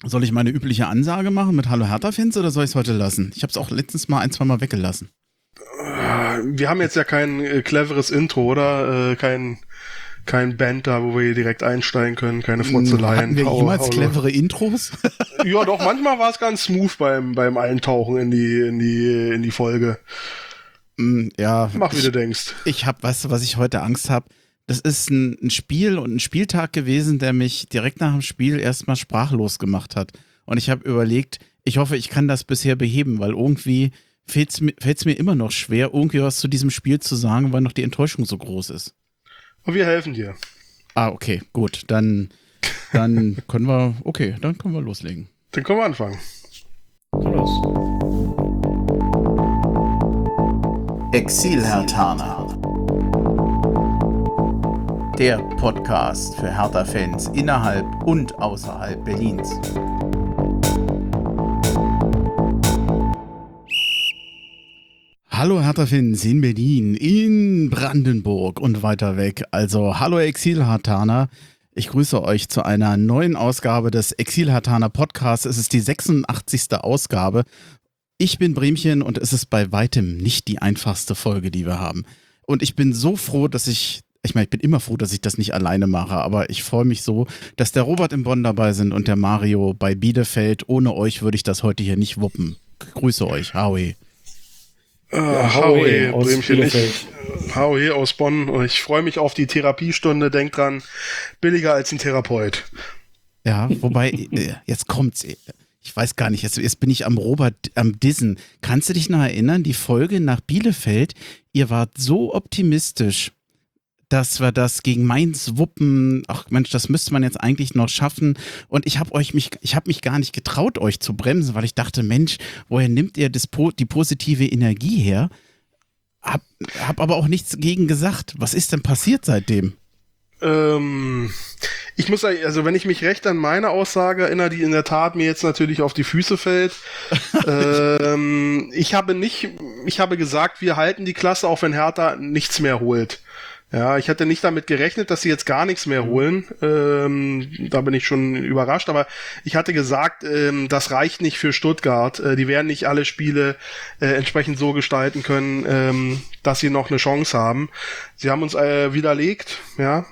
Soll ich meine übliche Ansage machen mit Hallo Hertha-Fans oder soll ich es heute lassen? Ich habe es auch letztens mal 1-2 Mal weggelassen. Wir haben jetzt ja kein cleveres Intro, oder? Kein Banter, wo wir hier direkt einsteigen können, keine Frotzeleien. Hatten wir jemals clevere Intros? Ja, doch, manchmal war es ganz smooth beim Eintauchen in die Folge. Ja. Mach, wie du denkst. Weißt du, was ich heute Angst habe? Das ist ein Spiel und ein Spieltag gewesen, der mich direkt nach dem Spiel erstmal sprachlos gemacht hat. Und ich habe überlegt, ich hoffe, ich kann das bisher beheben, weil irgendwie fällt's mir immer noch schwer, irgendwie was zu diesem Spiel zu sagen, weil noch die Enttäuschung so groß ist. Und wir helfen dir. Okay, gut. Dann können wir loslegen. Dann können wir anfangen. Los. Exil-Herthaner. Der Podcast für Hertha-Fans innerhalb und außerhalb Berlins. Hallo Hertha-Fans in Berlin, in Brandenburg und weiter weg. Also hallo Exil-Herthaner. Ich grüße euch zu einer neuen Ausgabe des Exil-Herthaner Podcasts. Es ist die 86. Ausgabe. Ich bin Bremchen und es ist bei weitem nicht die einfachste Folge, die wir haben. Und ich bin so froh, ich bin immer froh, dass ich das nicht alleine mache, aber ich freue mich so, dass der Robert in Bonn dabei sind und der Mario bei Bielefeld. Ohne euch würde ich das heute hier nicht wuppen. Grüße euch, Howie. Howie aus Bielefeld. Howie aus Bonn. Und ich freue mich auf die Therapiestunde. Denk dran, billiger als ein Therapeut. Ja, wobei, jetzt kommt's. Ich weiß gar nicht, jetzt bin ich am Robert, am Dissen. Kannst du dich noch erinnern, die Folge nach Bielefeld, ihr wart so optimistisch, dass wir das gegen Mainz wuppen. Ach Mensch, das müsste man jetzt eigentlich noch schaffen. Und ich habe mich gar nicht getraut, euch zu bremsen, weil ich dachte, Mensch, woher nimmt ihr die positive Energie her? Hab aber auch nichts gegen gesagt. Was ist denn passiert seitdem? Ich muss sagen, also wenn ich mich recht an meine Aussage erinnere, die in der Tat mir jetzt natürlich auf die Füße fällt. Ich habe gesagt, wir halten die Klasse, auch wenn Hertha nichts mehr holt. Ja, ich hätte nicht damit gerechnet, dass sie jetzt gar nichts mehr holen. Da bin ich schon überrascht. Aber ich hatte gesagt, das reicht nicht für Stuttgart. Die werden nicht alle Spiele entsprechend so gestalten können, dass sie noch eine Chance haben. Sie haben uns widerlegt. Ja,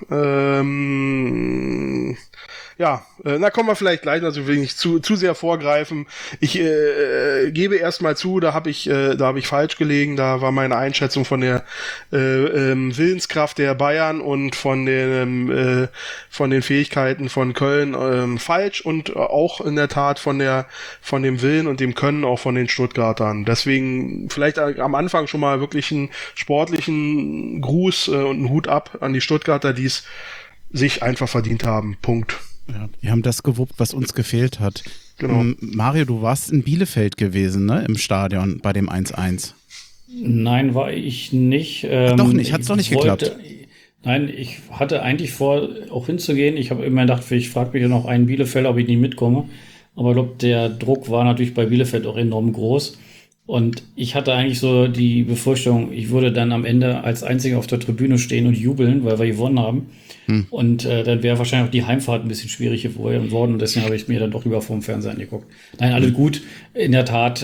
da kommen wir vielleicht gleich, also will ich nicht zu sehr vorgreifen. Ich gebe erstmal zu, da habe ich falsch gelegen. Da war meine Einschätzung von der Willenskraft der Bayern und von den Fähigkeiten von Köln falsch und auch in der Tat von dem Willen und dem Können auch von den Stuttgartern. Deswegen vielleicht am Anfang schon mal wirklich einen sportlichen Gruß und einen Hut ab an die Stuttgarter, die es sich einfach verdient haben. Punkt. Ja, wir haben das gewuppt, was uns gefehlt hat. Genau. Mario, du warst in Bielefeld gewesen, ne? Im Stadion bei dem 1-1. Nein, war ich nicht. Doch nicht, hat's doch nicht geklappt. Nein, ich hatte eigentlich vor, auch hinzugehen. Ich habe immer gedacht, ich frage mich ja noch einen Bielefeld, ob ich nicht mitkomme. Aber ich glaube, der Druck war natürlich bei Bielefeld auch enorm groß. Und ich hatte eigentlich so die Befürchtung, ich würde dann am Ende als Einziger auf der Tribüne stehen und jubeln, weil wir gewonnen haben. Und dann wäre wahrscheinlich auch die Heimfahrt ein bisschen schwierig geworden. Und deswegen habe ich mir dann doch lieber vorm Fernseher angeguckt. Nein, alles gut. In der Tat,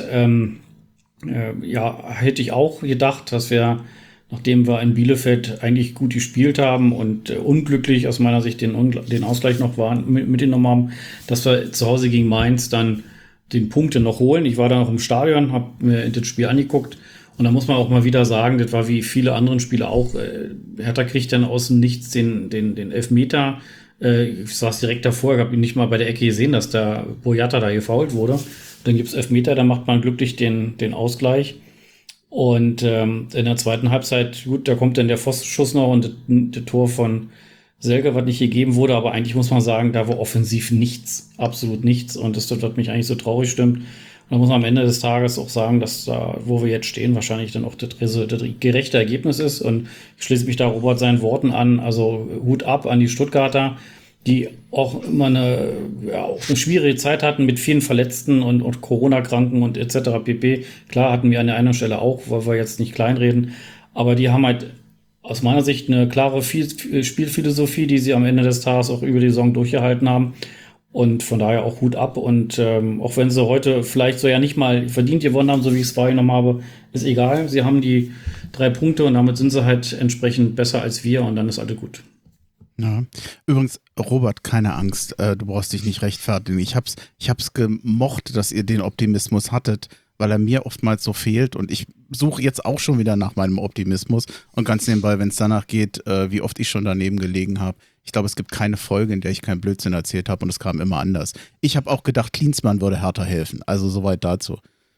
hätte ich auch gedacht, dass wir, nachdem wir in Bielefeld eigentlich gut gespielt haben und unglücklich aus meiner Sicht den Ausgleich noch mitgenommen haben, dass wir zu Hause gegen Mainz dann den Punkte noch holen. Ich war da noch im Stadion, habe mir das Spiel angeguckt und da muss man auch mal wieder sagen, das war wie viele anderen Spiele auch, Hertha kriegt dann aus dem Nichts den Elfmeter. Ich saß direkt davor, ich habe ihn nicht mal bei der Ecke gesehen, dass der Boyata da gefoult wurde. Dann gibt's Elfmeter, dann macht man glücklich den Ausgleich. Und in der zweiten Halbzeit, gut, da kommt dann der Pfostenschuss noch und das Tor von Selke, was nicht gegeben wurde, aber eigentlich muss man sagen, da war offensiv nichts, absolut nichts und das hat mich eigentlich so traurig stimmt. Und da muss man am Ende des Tages auch sagen, dass da, wo wir jetzt stehen, wahrscheinlich dann auch das gerechte Ergebnis ist und ich schließe mich da Robert seinen Worten an, also Hut ab an die Stuttgarter, die auch immer eine schwierige Zeit hatten mit vielen Verletzten und Corona-Kranken und etc. pp. Klar hatten wir an der einen Stelle auch, weil wir jetzt nicht kleinreden, aber die haben halt aus meiner Sicht eine klare Spielphilosophie, die sie am Ende des Tages auch über die Saison durchgehalten haben. Und von daher auch Hut ab. Und auch wenn sie heute vielleicht so ja nicht mal verdient gewonnen haben, so wie ich es wahrgenommen habe, ist egal. Sie haben die 3 Punkte und damit sind sie halt entsprechend besser als wir und dann ist alles gut. Ja. Übrigens, Robert, keine Angst, du brauchst dich nicht rechtfertigen. Ich hab's gemocht, dass ihr den Optimismus hattet, weil er mir oftmals so fehlt und ich suche jetzt auch schon wieder nach meinem Optimismus und ganz nebenbei, wenn es danach geht, wie oft ich schon daneben gelegen habe. Ich glaube, es gibt keine Folge, in der ich keinen Blödsinn erzählt habe und es kam immer anders. Ich habe auch gedacht, Klinsmann würde Hertha helfen, also soweit dazu.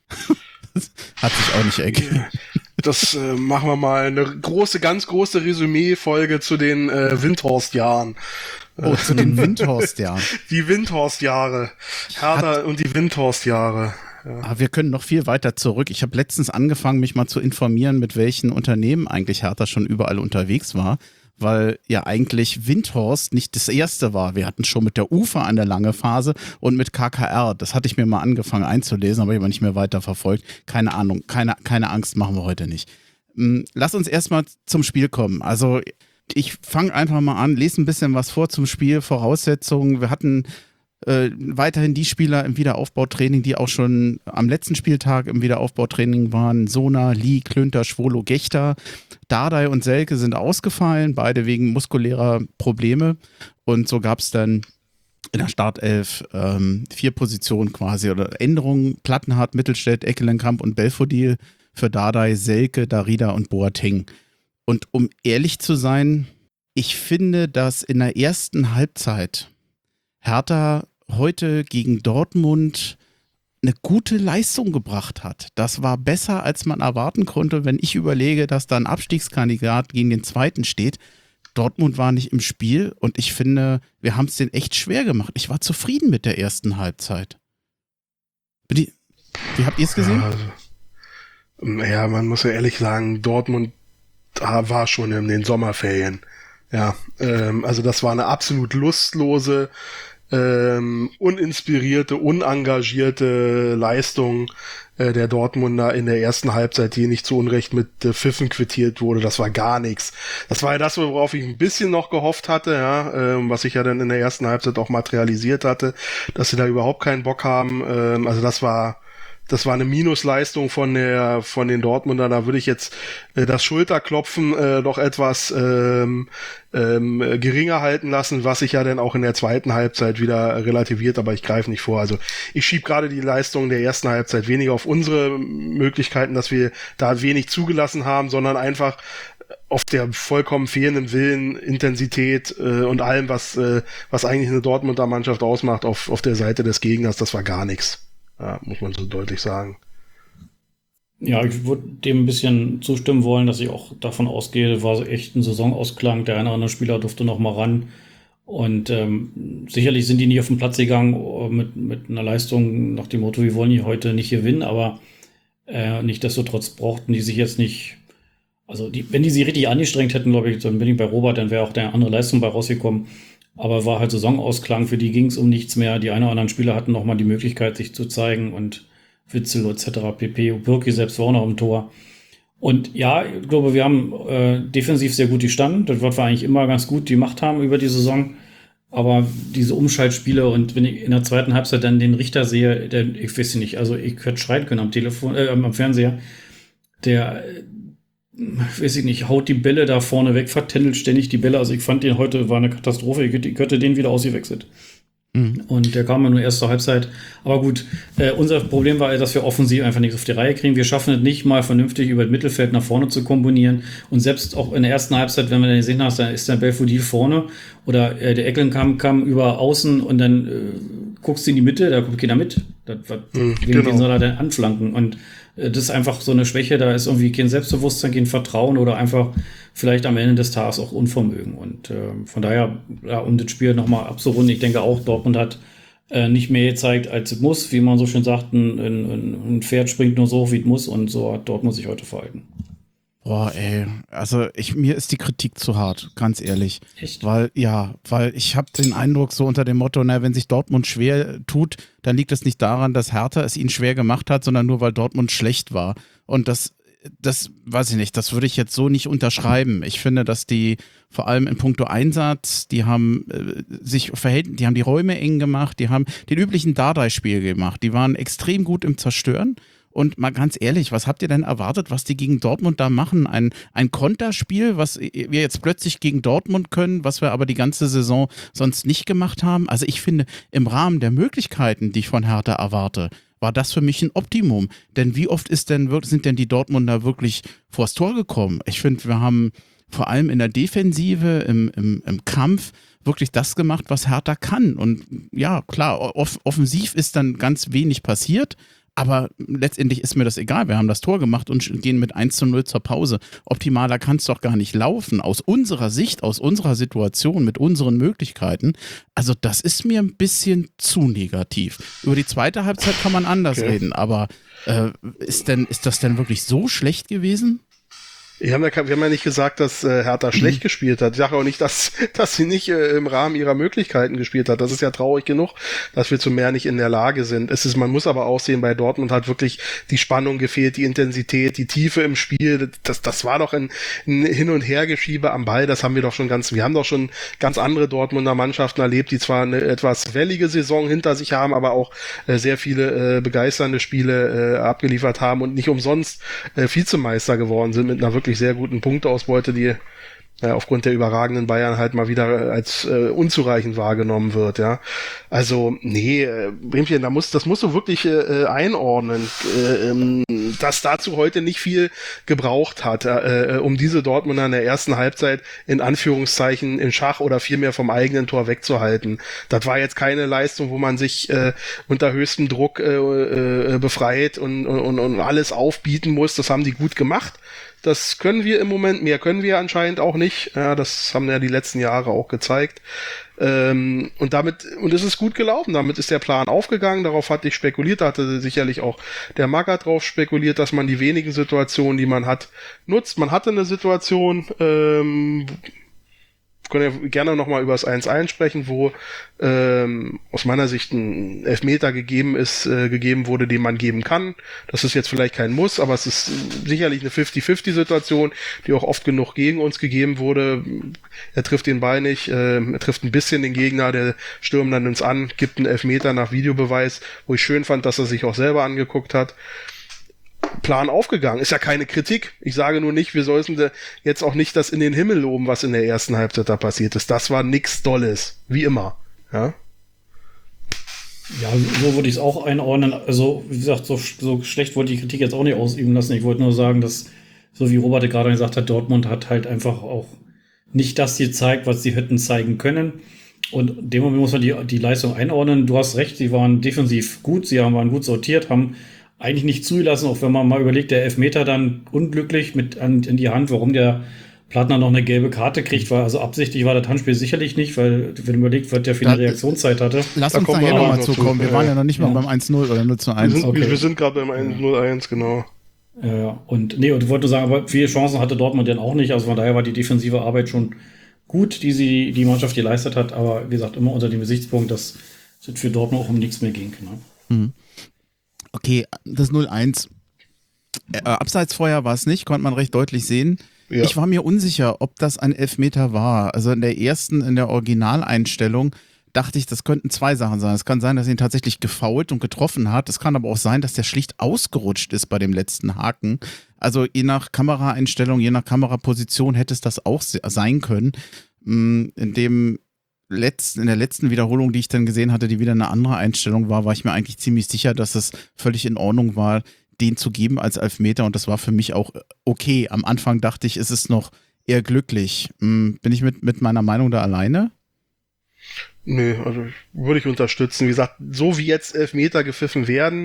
Das hat sich auch nicht ergeben. Das machen wir mal eine ganz große Resümee-Folge zu den Windhorst-Jahren. Oh, zu den Windhorst-Jahren. Die Windhorst-Jahre. Hertha und die Windhorst-Jahre. Ja. Aber wir können noch viel weiter zurück. Ich habe letztens angefangen, mich mal zu informieren, mit welchen Unternehmen eigentlich Hertha schon überall unterwegs war, weil ja eigentlich Windhorst nicht das erste war. Wir hatten schon mit der UFA eine lange Phase und mit KKR. Das hatte ich mir mal angefangen einzulesen, aber ich habe nicht mehr weiter verfolgt. Keine Ahnung, keine Angst, machen wir heute nicht. Lass uns erstmal zum Spiel kommen. Also ich fange einfach mal an, lese ein bisschen was vor zum Spiel, Voraussetzungen. Wir hatten weiterhin die Spieler im Wiederaufbautraining, die auch schon am letzten Spieltag im Wiederaufbautraining waren. Sona, Lee, Klünter, Schwolo, Gechter. Dardai und Selke sind ausgefallen, beide wegen muskulärer Probleme. Und so gab es dann in der Startelf 4 Positionen quasi oder Änderungen. Plattenhardt, Mittelstädt, Eckelenkamp und Belfodil für Dardai, Selke, Darida und Boateng. Und um ehrlich zu sein, ich finde, dass in der ersten Halbzeit Hertha heute gegen Dortmund eine gute Leistung gebracht hat. Das war besser, als man erwarten konnte, wenn ich überlege, dass da ein Abstiegskandidat gegen den zweiten steht. Dortmund war nicht im Spiel und ich finde, wir haben es denen echt schwer gemacht. Ich war zufrieden mit der ersten Halbzeit. Wie habt ihr es gesehen? Ja, man muss ja ehrlich sagen, Dortmund war schon in den Sommerferien. Ja, also das war eine absolut lustlose, uninspirierte, unengagierte Leistung der Dortmunder in der ersten Halbzeit, die nicht zu Unrecht mit Pfiffen quittiert wurde. Das war gar nichts. Das war ja das, worauf ich ein bisschen noch gehofft hatte, ja, was ich ja dann in der ersten Halbzeit auch materialisiert hatte, dass sie da überhaupt keinen Bock haben. Also das war eine Minusleistung von den Dortmunder. Da würde ich jetzt das Schulterklopfen doch etwas geringer halten lassen, was sich ja dann auch in der zweiten Halbzeit wieder relativiert, aber ich greife nicht vor. Also ich schiebe gerade die Leistung der ersten Halbzeit weniger auf unsere Möglichkeiten, dass wir da wenig zugelassen haben, sondern einfach auf der vollkommen fehlenden Willen, Intensität und allem, was eigentlich eine Dortmunder Mannschaft ausmacht, auf der Seite des Gegners. Das war gar nichts. Ja, muss man so deutlich sagen. Ja, ich würde dem ein bisschen zustimmen wollen, dass ich auch davon ausgehe, war so echt ein Saisonausklang. Der eine oder andere Spieler durfte noch mal ran. Und sicherlich sind die nicht auf den Platz gegangen mit einer Leistung nach dem Motto, wir wollen hier heute nicht gewinnen, aber nichtsdestotrotz brauchten die sich jetzt nicht, also wenn die sich richtig angestrengt hätten, glaube ich, dann bin ich bei Robert, dann wäre auch eine andere Leistung bei rausgekommen. Aber war halt Saisonausklang, für die ging es um nichts mehr. Die einen oder anderen Spieler hatten noch mal die Möglichkeit, sich zu zeigen und Witzel etc. pp. Birki selbst war auch noch im Tor. Und ja, ich glaube, wir haben defensiv sehr gut gestanden. Das wird wir eigentlich immer ganz gut gemacht haben über die Saison. Aber diese Umschaltspiele und wenn ich in der zweiten Halbzeit dann den Richter sehe, ich weiß nicht, also ich hätte schreien können am Telefon, am Fernseher, der weiß ich nicht, haut die Bälle da vorne weg, vertändelt ständig die Bälle. Also ich fand den heute war eine Katastrophe. Ich hätte den wieder ausgewechselt. Mhm. Und der kam ja nur erst zur Halbzeit. Aber gut, unser Problem war, dass wir offensiv einfach nichts auf die Reihe kriegen. Wir schaffen es nicht mal vernünftig über das Mittelfeld nach vorne zu kombinieren. Und selbst auch in der ersten Halbzeit, wenn wir dann gesehen haben, da ist der Belfodil vorne oder der Eckelenkamp kam über außen und dann guckst du in die Mitte, da kommt keiner mit. Wen soll er denn anflanken? Und das ist einfach so eine Schwäche, da ist irgendwie kein Selbstbewusstsein, kein Vertrauen oder einfach vielleicht am Ende des Tages auch Unvermögen. Und von daher, ja, um das Spiel nochmal abzurunden, ich denke auch, Dortmund hat nicht mehr gezeigt, als es muss. Wie man so schön sagt, ein Pferd springt nur so hoch, wie es muss. Und so hat Dortmund sich heute verhalten. Boah, ey, also mir ist die Kritik zu hart, ganz ehrlich. Echt? Weil ich habe den Eindruck so unter dem Motto, wenn sich Dortmund schwer tut, dann liegt es nicht daran, dass Hertha es ihnen schwer gemacht hat, sondern nur, weil Dortmund schlecht war. Und das das weiß ich nicht, das würde ich jetzt so nicht unterschreiben. Ich finde, dass die vor allem in puncto Einsatz, die haben die haben die Räume eng gemacht, die haben den üblichen Dardai-Spiel gemacht, die waren extrem gut im Zerstören. Und mal ganz ehrlich, was habt ihr denn erwartet, was die gegen Dortmund da machen? Ein Konterspiel, was wir jetzt plötzlich gegen Dortmund können, was wir aber die ganze Saison sonst nicht gemacht haben? Also ich finde, im Rahmen der Möglichkeiten, die ich von Hertha erwarte, war das für mich ein Optimum. Denn wie oft sind denn die Dortmunder wirklich vors Tor gekommen? Ich finde, wir haben vor allem in der Defensive, im Kampf wirklich das gemacht, was Hertha kann. Und ja, klar, offensiv ist dann ganz wenig passiert. Aber letztendlich ist mir das egal. Wir haben das Tor gemacht und gehen mit 1:0 zur Pause. Optimaler kann es doch gar nicht laufen. Aus unserer Sicht, aus unserer Situation, mit unseren Möglichkeiten. Also das ist mir ein bisschen zu negativ. Über die zweite Halbzeit kann man anders reden. Aber ist das denn wirklich so schlecht gewesen? Wir haben ja nicht gesagt, dass Hertha schlecht gespielt hat. Ich sage auch nicht, dass sie nicht im Rahmen ihrer Möglichkeiten gespielt hat. Das ist ja traurig genug, dass wir zu mehr nicht in der Lage sind. Man muss aber auch sehen, bei Dortmund hat wirklich die Spannung gefehlt, die Intensität, die Tiefe im Spiel. Das war doch ein Hin- und Hergeschiebe am Ball. Wir haben doch schon ganz andere Dortmunder Mannschaften erlebt, die zwar eine etwas wellige Saison hinter sich haben, aber auch sehr viele begeisternde Spiele abgeliefert haben und nicht umsonst Vizemeister geworden sind mit einer wirklich sehr guten Punkteausbeute, die aufgrund der überragenden Bayern halt mal wieder als unzureichend wahrgenommen wird, ja. Also, Bremchen, das musst du wirklich einordnen, dass dazu heute nicht viel gebraucht hat, um diese Dortmunder in der ersten Halbzeit in Anführungszeichen in Schach oder vielmehr vom eigenen Tor wegzuhalten. Das war jetzt keine Leistung, wo man sich unter höchstem Druck befreit und alles aufbieten muss. Das haben die gut gemacht. Das können wir im Moment, mehr können wir anscheinend auch nicht. Ja, das haben ja die letzten Jahre auch gezeigt. Und es ist gut gelaufen. Damit ist der Plan aufgegangen. Darauf hatte ich spekuliert. Da hatte sicherlich auch der Magath drauf spekuliert, dass man die wenigen Situationen, die man hat, nutzt. Man hatte eine Situation, können ja gerne nochmal über das 1:1 sprechen, wo aus meiner Sicht ein Elfmeter gegeben wurde, den man geben kann. Das ist jetzt vielleicht kein Muss, aber es ist sicherlich eine 50-50-Situation, die auch oft genug gegen uns gegeben wurde. Er trifft den Ball nicht, er trifft ein bisschen den Gegner, der stürmt dann ins An, gibt einen Elfmeter nach Videobeweis, wo ich schön fand, dass er sich auch selber angeguckt hat. Plan aufgegangen. Ist ja keine Kritik. Ich sage nur nicht, wir sollten jetzt auch nicht das in den Himmel loben, was in der ersten Halbzeit da passiert ist. Das war nix Dolles. Wie immer. Ja, ja, so würde ich es auch einordnen. Also, wie gesagt, so schlecht wollte ich die Kritik jetzt auch nicht ausüben lassen. Ich wollte nur sagen, dass, so wie Robert gerade gesagt hat, Dortmund hat halt einfach auch nicht das gezeigt, was sie hätten zeigen können. Und in dem Moment muss man die Leistung einordnen. Du hast recht, sie waren defensiv gut, waren gut sortiert, haben eigentlich nicht zugelassen, auch wenn man mal überlegt, der Elfmeter dann unglücklich in die Hand, warum der Plattner noch eine gelbe Karte kriegt, weil also absichtlich war das Handspiel sicherlich nicht, weil, wenn man überlegt, was der für eine Reaktionszeit hatte. Lass uns nachher nochmal zukommen. Wir waren ja noch nicht mal beim 1:0 oder 0:1. Wir sind gerade beim 1:01, genau. Und ich wollte nur sagen, aber viele Chancen hatte Dortmund dann auch nicht, also von daher war die defensive Arbeit schon gut, die Mannschaft geleistet hat, aber wie gesagt, immer unter dem Gesichtspunkt, dass es für Dortmund auch um nichts mehr ging. Ne? Mhm. Okay, das 0:1. Abseitsfeuer war es nicht, konnte man recht deutlich sehen. Ja. Ich war mir unsicher, ob das ein Elfmeter war. Also in der Originaleinstellung dachte ich, das könnten zwei Sachen sein. Es kann sein, dass er ihn tatsächlich gefoult und getroffen hat. Es kann aber auch sein, dass der schlicht ausgerutscht ist bei dem letzten Haken. Also je nach Kameraeinstellung, je nach Kameraposition hätte es das auch sein können. In der letzten Wiederholung, die ich dann gesehen hatte, die wieder eine andere Einstellung war ich mir eigentlich ziemlich sicher, dass es völlig in Ordnung war, den zu geben als Elfmeter, und das war für mich auch okay. Am Anfang dachte ich, ist es noch eher glücklich. Bin ich mit meiner Meinung da alleine? Nö, also würde ich unterstützen. Wie gesagt, so wie jetzt Elfmeter gepfiffen werden,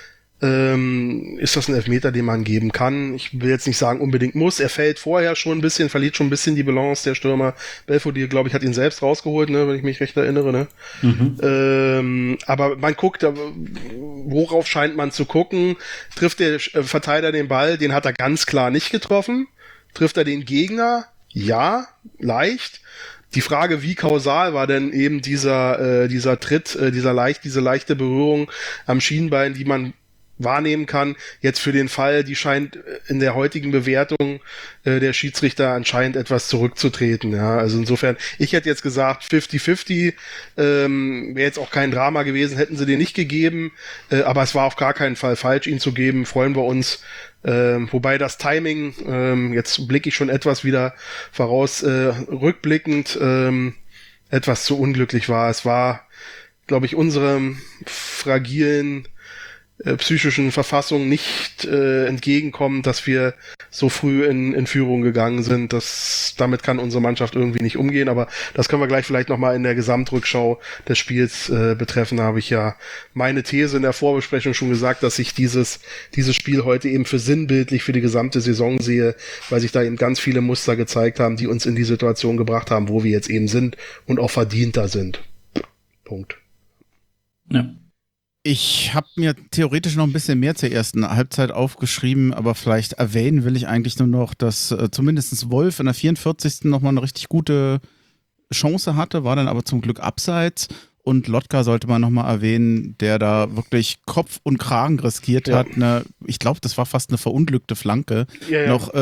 ist das ein Elfmeter, den man geben kann. Ich will jetzt nicht sagen, unbedingt muss. Er fällt vorher schon ein bisschen, verliert schon ein bisschen die Balance, der Stürmer. Belfodil, glaube ich, hat ihn selbst rausgeholt, ne, wenn ich mich recht erinnere. Ne? Mhm. Aber man guckt, worauf scheint man zu gucken? Trifft der Verteidiger den Ball? Den hat er ganz klar nicht getroffen. Trifft er den Gegner? Ja, leicht. Die Frage, wie kausal war denn eben dieser Tritt, diese leichte Berührung am Schienbein, die man wahrnehmen kann. Jetzt für den Fall, die scheint in der heutigen Bewertung der Schiedsrichter anscheinend etwas zurückzutreten. Ja, also insofern, ich hätte jetzt gesagt 50-50, wäre jetzt auch kein Drama gewesen, hätten sie den nicht gegeben, aber es war auf gar keinen Fall falsch, ihn zu geben, freuen wir uns. Wobei das Timing, jetzt blicke ich schon etwas wieder voraus, rückblickend etwas zu unglücklich war. Es war, glaube ich, unserem fragilen psychischen Verfassung nicht entgegenkommen, dass wir so früh in Führung gegangen sind. Damit kann unsere Mannschaft irgendwie nicht umgehen, aber das können wir gleich vielleicht nochmal in der Gesamtrückschau des Spiels betreffen. Da habe ich ja meine These in der Vorbesprechung schon gesagt, dass ich dieses Spiel heute eben für sinnbildlich für die gesamte Saison sehe, weil sich da eben ganz viele Muster gezeigt haben, die uns in die Situation gebracht haben, wo wir jetzt eben sind und auch verdienter sind. Punkt. Ja. Ich habe mir theoretisch noch ein bisschen mehr zur ersten Halbzeit aufgeschrieben, aber vielleicht erwähnen will ich eigentlich nur noch, dass zumindest Wolf in der 44. nochmal eine richtig gute Chance hatte, war dann aber zum Glück abseits. Und Lotka sollte man nochmal erwähnen, der da wirklich Kopf und Kragen riskiert hat. Ich glaube, das war fast eine verunglückte Flanke. Ja. Noch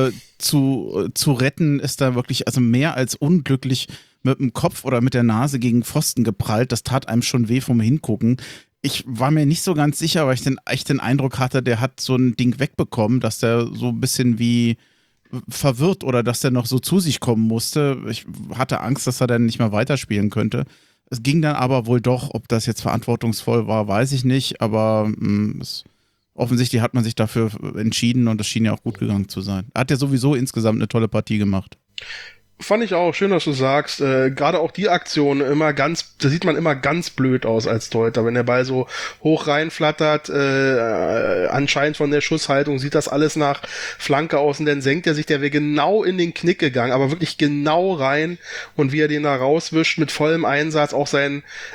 zu retten ist da wirklich, also mehr als unglücklich mit dem Kopf oder mit der Nase gegen Pfosten geprallt. Das tat einem schon weh vom Hingucken. Ich war mir nicht so ganz sicher, weil ich echt den Eindruck hatte, der hat so ein Ding wegbekommen, dass der so ein bisschen wie verwirrt oder dass der noch so zu sich kommen musste. Ich hatte Angst, dass er dann nicht mehr weiterspielen könnte. Es ging dann aber wohl doch, ob das jetzt verantwortungsvoll war, weiß ich nicht, aber offensichtlich hat man sich dafür entschieden und es schien ja auch gut gegangen zu sein. Er hat ja sowieso insgesamt eine tolle Partie gemacht. Fand ich auch, schön, dass du sagst, gerade auch die Aktion da sieht man immer ganz blöd aus als Torhüter, wenn der Ball so hoch reinflattert, anscheinend von der Schusshaltung sieht das alles nach Flanke aus und dann senkt er sich, der wäre genau in den Knick gegangen, aber wirklich genau rein und wie er den da rauswischt mit vollem Einsatz, auch dass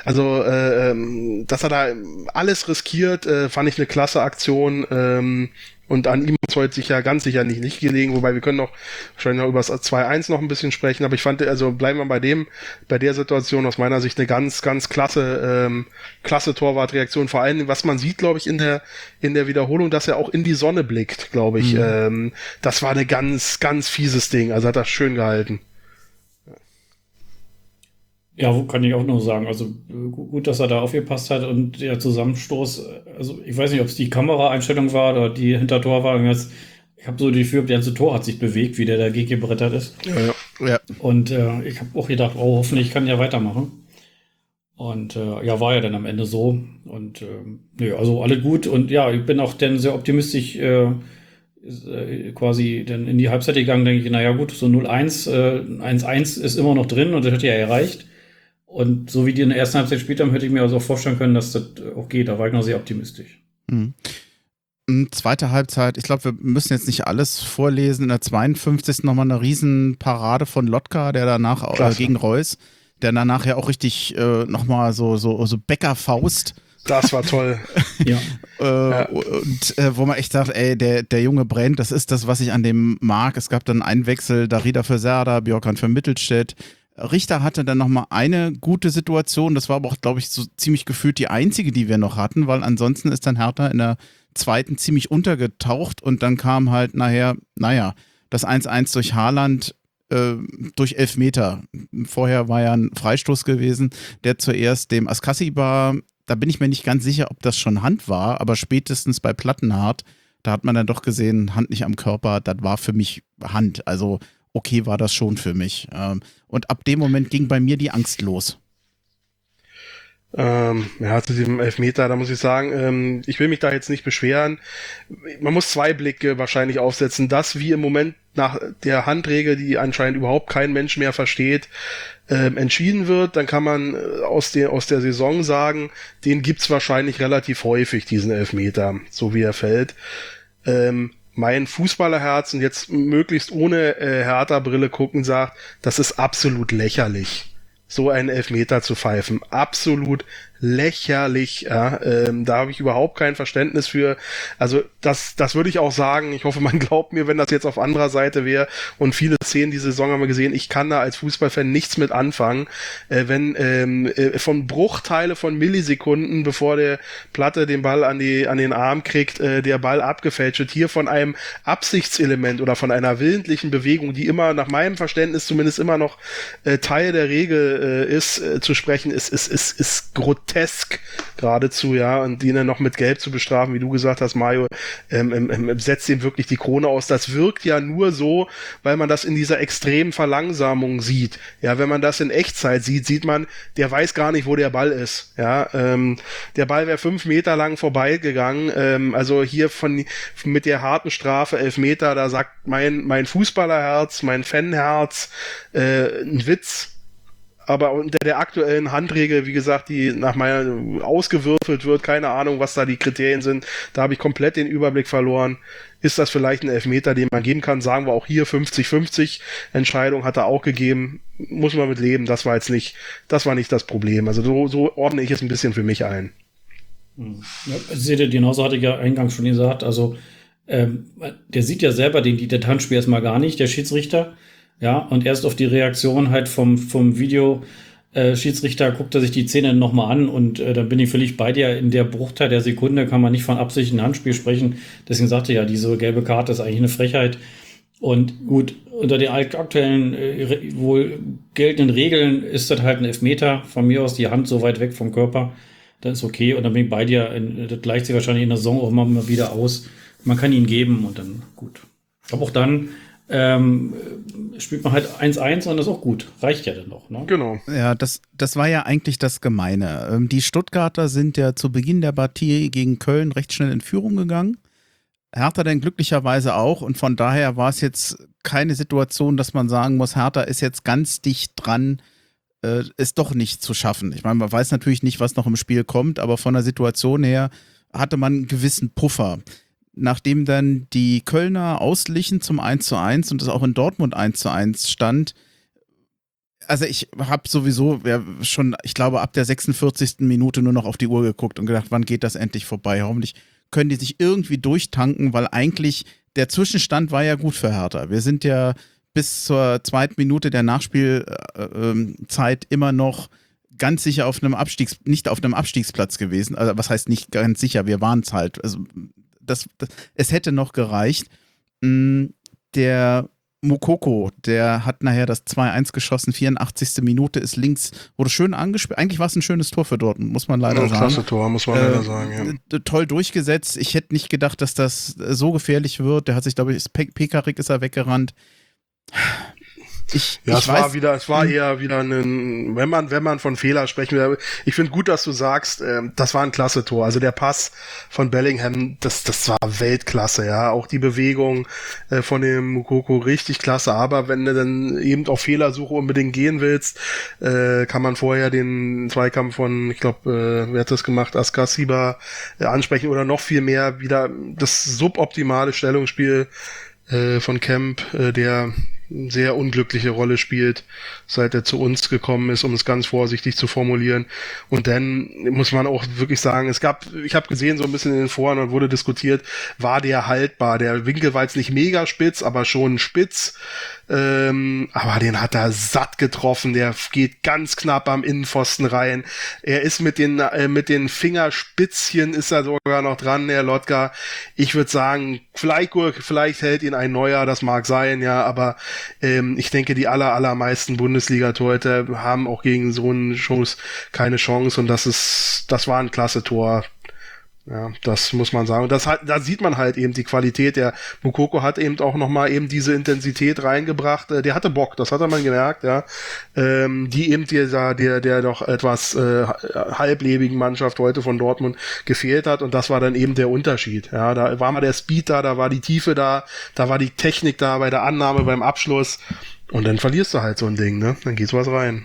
er da alles riskiert, fand ich eine klasse Aktion, und an ihm ist heute sicher ganz sicher nicht gelegen, wobei wir können noch wahrscheinlich noch über das 2-1 noch ein bisschen sprechen, aber ich fand, also bleiben wir bei der Situation aus meiner Sicht eine ganz, ganz klasse Torwartreaktion, vor allem, was man sieht, glaube ich, in der Wiederholung, dass er auch in die Sonne blickt, glaube ich, das war eine ganz, ganz fieses Ding, also hat das schön gehalten. Ja, kann ich auch nur sagen. Also gut, dass er da aufgepasst hat und der Zusammenstoß, also ich weiß nicht, ob es die Kameraeinstellung war oder die Hintertor war. Ich habe so die Gefühl, das ganze Tor hat sich bewegt, wie der dagegen gebrettert ist. Ja. Und ich habe auch gedacht, hoffentlich kann er weitermachen. Und war ja dann am Ende so. Und also alle gut. Und ja, ich bin auch dann sehr optimistisch quasi dann in die Halbzeit gegangen, denke ich, naja gut, so 0-1, 1-1 ist immer noch drin und das hat ja erreicht. Und so wie die in der ersten Halbzeit gespielt haben, hätte ich mir also auch vorstellen können, dass das auch geht. Da war ich noch sehr optimistisch. Zweite Halbzeit, ich glaube, wir müssen jetzt nicht alles vorlesen. In der 52. nochmal eine Riesenparade von Lotka, der danach gegen Reus, der danach ja auch richtig nochmal so Bäckerfaust. Das war toll. Ja. Und wo man echt sagt, ey, der Junge brennt, das ist das, was ich an dem mag. Es gab dann einen Wechsel, Darida für Serda, Björkan für Mittelstädt. Richter hatte dann nochmal eine gute Situation, das war aber auch, glaube ich, so ziemlich gefühlt die einzige, die wir noch hatten, weil ansonsten ist dann Hertha in der zweiten ziemlich untergetaucht und dann kam halt nachher, das 1-1 durch Haaland durch Elfmeter. Vorher war ja ein Freistoß gewesen, der zuerst dem Askasibar, da bin ich mir nicht ganz sicher, ob das schon Hand war, aber spätestens bei Plattenhardt, da hat man dann doch gesehen, Hand nicht am Körper, das war für mich Hand, also okay war das schon für mich. Und ab dem Moment ging bei mir die Angst los. Zu diesem Elfmeter, da muss ich sagen, ich will mich da jetzt nicht beschweren. Man muss zwei Blicke wahrscheinlich aufsetzen. Das, wie im Moment nach der Handregel, die anscheinend überhaupt kein Mensch mehr versteht, entschieden wird, dann kann man aus der Saison sagen, den gibt's wahrscheinlich relativ häufig, diesen Elfmeter, so wie er fällt. Mein Fußballerherz und jetzt möglichst ohne Hertha-Brille gucken sagt, das ist absolut lächerlich, so einen Elfmeter zu pfeifen. Absolut lächerlich. Ja? Da habe ich überhaupt kein Verständnis für. Also das würde ich auch sagen. Ich hoffe, man glaubt mir, wenn das jetzt auf anderer Seite wäre. Und viele Szenen diese Saison haben wir gesehen. Ich kann da als Fußballfan nichts mit anfangen. Wenn von Bruchteile von Millisekunden, bevor der Platte den Ball an den Arm kriegt, der Ball abgefälscht wird, hier von einem Absichtselement oder von einer willentlichen Bewegung, die immer nach meinem Verständnis zumindest immer noch Teil der Regel ist, zu sprechen, ist grotesk geradezu, ja, und die dann noch mit Gelb zu bestrafen, wie du gesagt hast, Mario, setzt ihm wirklich die Krone aus. Das wirkt ja nur so, weil man das in dieser extremen Verlangsamung sieht. Ja, wenn man das in Echtzeit sieht man, der weiß gar nicht, wo der Ball ist. Ja, der Ball wäre 5 Meter lang vorbeigegangen. Also hier mit der harten Strafe 11 Meter, da sagt mein Fußballerherz, mein Fanherz, ein Witz. Aber unter der aktuellen Handregel, wie gesagt, die nach meiner ausgewürfelt wird, keine Ahnung, was da die Kriterien sind, da habe ich komplett den Überblick verloren. Ist das vielleicht ein Elfmeter, den man geben kann? Sagen wir auch hier 50-50 Entscheidung hat er auch gegeben. Muss man mit leben. Das war nicht das Problem. Also so ordne ich es ein bisschen für mich ein. Ja, seht ihr, genauso hatte ich ja eingangs schon gesagt. Also der sieht ja selber den Dilettantspiel erstmal gar nicht, der Schiedsrichter. Ja, und erst auf die Reaktion halt vom Video Schiedsrichter guckt er sich die Szene nochmal an und dann bin ich völlig bei dir. In der Bruchteil der Sekunde kann man nicht von absichtlichem Handspiel sprechen. Deswegen sagte ja, diese gelbe Karte ist eigentlich eine Frechheit. Und gut, unter den aktuellen wohl geltenden Regeln ist das halt ein Elfmeter. Von mir aus die Hand so weit weg vom Körper. Das ist okay. Und dann bin ich bei dir. Das gleicht sich wahrscheinlich in der Saison auch immer mal wieder aus. Man kann ihn geben und dann gut. Aber auch dann spielt man halt 1-1 und das ist auch gut. Reicht ja dann noch, ne? Genau. Ja, das war ja eigentlich das Gemeine. Die Stuttgarter sind ja zu Beginn der Partie gegen Köln recht schnell in Führung gegangen. Hertha dann glücklicherweise auch und von daher war es jetzt keine Situation, dass man sagen muss, Hertha ist jetzt ganz dicht dran, es doch nicht zu schaffen. Ich meine, man weiß natürlich nicht, was noch im Spiel kommt, aber von der Situation her hatte man einen gewissen Puffer. Nachdem dann die Kölner ausglichen zum 1:1 und es auch in Dortmund 1:1 stand, also ich habe sowieso schon, ich glaube, ab der 46. Minute nur noch auf die Uhr geguckt und gedacht, wann geht das endlich vorbei? Hoffentlich können die sich irgendwie durchtanken, weil eigentlich der Zwischenstand war ja gut für Hertha. Wir sind ja bis zur 2. Minute der Nachspielzeit immer noch ganz sicher nicht auf einem Abstiegsplatz gewesen. Also was heißt nicht ganz sicher, wir waren es halt. Also es hätte noch gereicht. Der Moukoko, der hat nachher das 2:1 geschossen, 84. Minute ist links, wurde schön angespielt. Eigentlich war es ein schönes Tor für Dortmund, muss man leider sagen. Klasse Tor, muss man leider sagen, ja. Toll durchgesetzt. Ich hätte nicht gedacht, dass das so gefährlich wird. Der hat sich, glaube ich, Pekarik ist er weggerannt. Es war eher wieder ein, wenn man von Fehler sprechen will, ich finde gut, dass du sagst, das war ein klasse Tor. Also der Pass von Bellingham, das war Weltklasse, ja. Auch die Bewegung von dem Moukoko richtig klasse. Aber wenn du dann eben auf Fehlersuche unbedingt gehen willst, kann man vorher den Zweikampf von, ich glaube, wer hat das gemacht, Askasiba ansprechen oder noch viel mehr wieder das suboptimale Stellungsspiel von Kemp, der sehr unglückliche Rolle spielt, seit er zu uns gekommen ist, um es ganz vorsichtig zu formulieren. Und dann muss man auch wirklich sagen, ich habe gesehen, so ein bisschen in den Foren und wurde diskutiert, war der haltbar? Der Winkel war jetzt nicht mega spitz, aber schon spitz. Aber den hat er satt getroffen, der geht ganz knapp am Innenpfosten rein. Er ist mit den Fingerspitzchen ist er sogar noch dran, der Lotka. Ich würde sagen, vielleicht hält ihn ein Neuer, das mag sein, ja, aber ich denke, die allermeisten Bundesliga-Torhüter haben auch gegen so einen Schuss keine Chance und das war ein klasse Tor. Ja, das muss man sagen. Da sieht man halt eben die Qualität. Der Moukoko hat eben auch nochmal eben diese Intensität reingebracht. Der hatte Bock, das hat man gemerkt, ja. Die eben der doch etwas halblebigen Mannschaft heute von Dortmund gefehlt hat und das war dann eben der Unterschied. Ja, da war mal der Speed da war die Tiefe da war die Technik da bei der Annahme, beim Abschluss und dann verlierst du halt so ein Ding, ne? Dann geht was rein.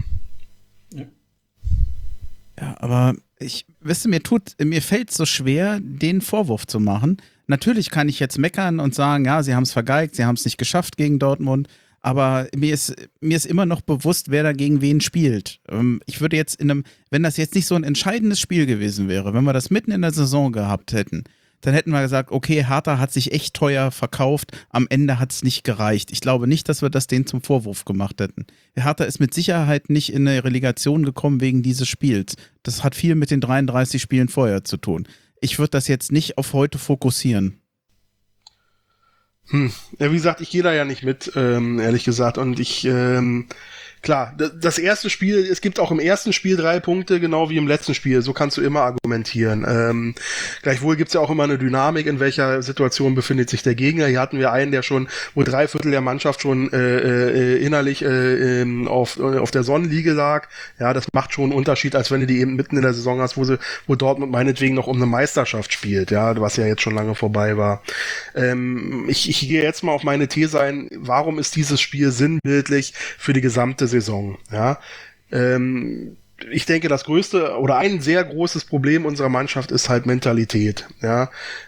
Ja, aber mir fällt es so schwer, den Vorwurf zu machen. Natürlich kann ich jetzt meckern und sagen, ja, sie haben es vergeigt, sie haben es nicht geschafft gegen Dortmund, aber mir ist immer noch bewusst, wer da gegen wen spielt. Ich würde jetzt wenn das jetzt nicht so ein entscheidendes Spiel gewesen wäre, wenn wir das mitten in der Saison gehabt hätten, dann hätten wir gesagt, okay, Hertha hat sich echt teuer verkauft, am Ende hat es nicht gereicht. Ich glaube nicht, dass wir das denen zum Vorwurf gemacht hätten. Hertha ist mit Sicherheit nicht in eine Relegation gekommen wegen dieses Spiels. Das hat viel mit den 33 Spielen vorher zu tun. Ich würde das jetzt nicht auf heute fokussieren. Ja, wie gesagt, ich gehe da ja nicht mit, ehrlich gesagt. Und klar, das erste Spiel, es gibt auch im ersten Spiel 3 Punkte, genau wie im letzten Spiel. So kannst du immer argumentieren. Gleichwohl gibt's ja auch immer eine Dynamik, in welcher Situation befindet sich der Gegner. Hier hatten wir einen, der schon, wo 3/4 der Mannschaft schon innerlich auf der Sonnenliege lag. Ja, das macht schon einen Unterschied, als wenn du die eben mitten in der Saison hast, wo Dortmund meinetwegen noch um eine Meisterschaft spielt, ja, was ja jetzt schon lange vorbei war. Ich gehe jetzt mal auf meine These ein, warum ist dieses Spiel sinnbildlich für die gesamte Saison, ja. Ich denke, das größte oder ein sehr großes Problem unserer Mannschaft ist halt Mentalität, ja,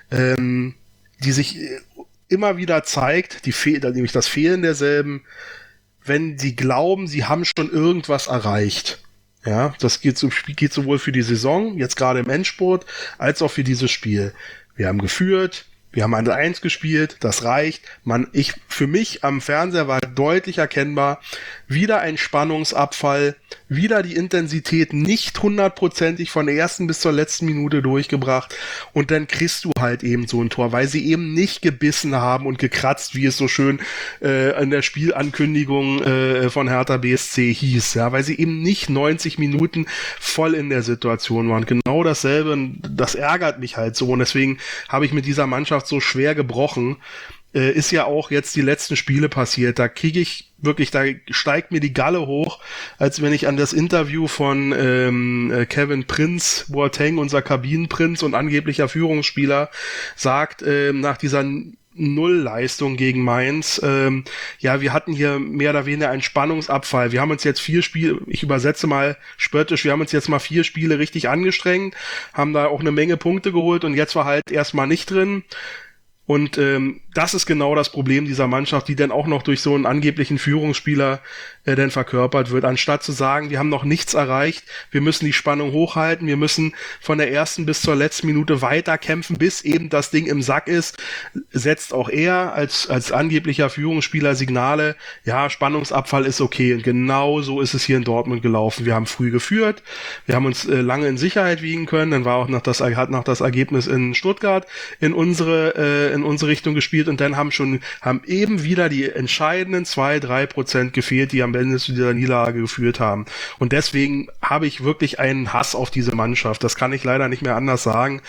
die sich immer wieder zeigt, nämlich das Fehlen derselben, wenn sie glauben, sie haben schon irgendwas erreicht. Ja, das geht sowohl für die Saison, jetzt gerade im Endspurt, als auch für dieses Spiel. Wir haben geführt, wir haben 1-1 gespielt, das reicht. Für mich am Fernseher war deutlich erkennbar, wieder ein Spannungsabfall, wieder die Intensität nicht 100%ig von der ersten bis zur letzten Minute durchgebracht und dann kriegst du halt eben so ein Tor, weil sie eben nicht gebissen haben und gekratzt, wie es so schön in der Spielankündigung von Hertha BSC hieß, ja, weil sie eben nicht 90 Minuten voll in der Situation waren. Genau dasselbe, und das ärgert mich halt so und deswegen habe ich mit dieser Mannschaft so schwer gebrochen. Ist ja auch jetzt die letzten Spiele passiert. Da steigt mir die Galle hoch, als wenn ich an das Interview von Kevin Prinz Boateng, unser Kabinenprinz und angeblicher Führungsspieler, sagt, nach dieser Nullleistung gegen Mainz, wir hatten hier mehr oder weniger einen Spannungsabfall. Wir haben uns jetzt 4 Spiele, ich übersetze mal spöttisch, wir haben uns jetzt mal 4 Spiele richtig angestrengt, haben da auch eine Menge Punkte geholt und jetzt war halt erstmal nicht drin. Und das ist genau das Problem dieser Mannschaft, die dann auch noch durch so einen angeblichen Führungsspieler dann verkörpert wird. Anstatt zu sagen, wir haben noch nichts erreicht, wir müssen die Spannung hochhalten, wir müssen von der ersten bis zur letzten Minute weiterkämpfen, bis eben das Ding im Sack ist, setzt auch er als angeblicher Führungsspieler Signale, ja, Spannungsabfall ist okay. Und genau so ist es hier in Dortmund gelaufen. Wir haben früh geführt, wir haben uns lange in Sicherheit wiegen können, dann war auch noch das Ergebnis in Stuttgart in unsere Richtung gespielt und dann haben eben wieder die entscheidenden 2-3% gefehlt, die am Ende zu dieser Niederlage geführt haben. Und deswegen habe ich wirklich einen Hass auf diese Mannschaft. Das kann ich leider nicht mehr anders sagen.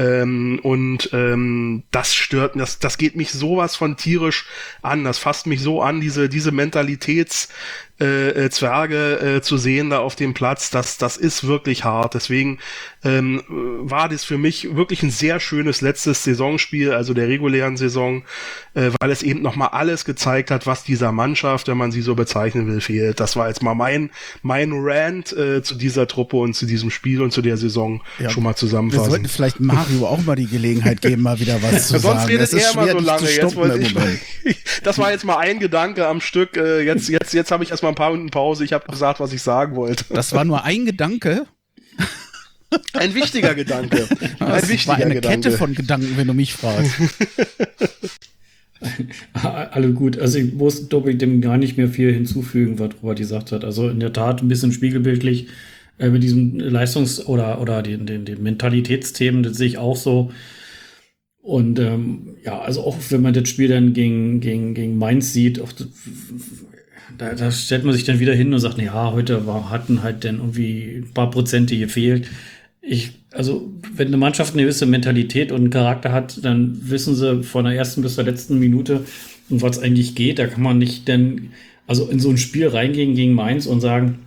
Das stört, das geht mich sowas von tierisch an. Das fasst mich so an, diese Zwerge zu sehen da auf dem Platz, das ist wirklich hart. Deswegen war das für mich wirklich ein sehr schönes letztes Saisonspiel, also der regulären Saison, weil es eben nochmal alles gezeigt hat, was dieser Mannschaft, wenn man sie so bezeichnen will, fehlt. Das war jetzt mal mein Rant zu dieser Truppe und zu diesem Spiel und zu der Saison schon mal zusammenfassen. Wir sollten vielleicht Mario auch mal die Gelegenheit geben, mal wieder was zu sagen. Sonst redet er immer so lange. Das war jetzt mal ein Gedanke am Stück. Jetzt habe ich erstmal ein paar Minuten Pause. Ich habe gesagt, was ich sagen wollte. Das war nur ein Gedanke? Ein wichtiger Gedanke. Das war eine Kette von Gedanken, wenn du mich fragst. Alle gut. Also ich muss, glaube ich, dem gar nicht mehr viel hinzufügen, was Robert gesagt hat. Also in der Tat ein bisschen spiegelbildlich mit diesem oder den Mentalitätsthemen, das sehe ich auch so. Und also auch wenn man das Spiel dann gegen Mainz sieht, auch da stellt man sich dann wieder hin und sagt, ja, heute hatten halt dann irgendwie ein paar Prozente gefehlt. Also wenn eine Mannschaft eine gewisse Mentalität und einen Charakter hat, dann wissen sie von der ersten bis zur letzten Minute, um was eigentlich geht. Da kann man nicht in so ein Spiel reingehen gegen Mainz und sagen,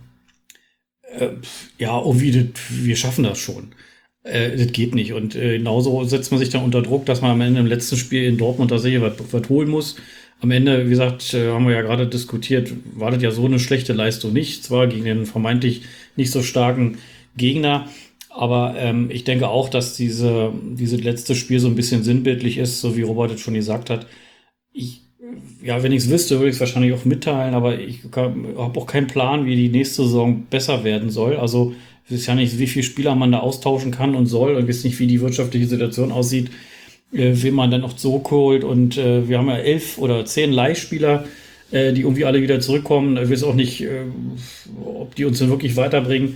wir schaffen das schon. Das geht nicht. Und genauso setzt man sich dann unter Druck, dass man am Ende im letzten Spiel in Dortmund tatsächlich was holen muss. Am Ende, wie gesagt, haben wir ja gerade diskutiert, war das ja so eine schlechte Leistung nicht. Zwar gegen den vermeintlich nicht so starken Gegner, aber ich denke auch, dass dieses letzte Spiel so ein bisschen sinnbildlich ist, so wie Robert es schon gesagt hat. ja, wenn ich es wüsste, würde ich es wahrscheinlich auch mitteilen, aber ich habe auch keinen Plan, wie die nächste Saison besser werden soll. Also ich weiß ja nicht, wie viele Spieler man da austauschen kann und soll und weiß nicht, wie die wirtschaftliche Situation aussieht, wen man dann noch zurückholt. Und wir haben ja 11 oder 10 Leihspieler, die irgendwie alle wieder zurückkommen. Ich weiß auch nicht, ob die uns dann wirklich weiterbringen.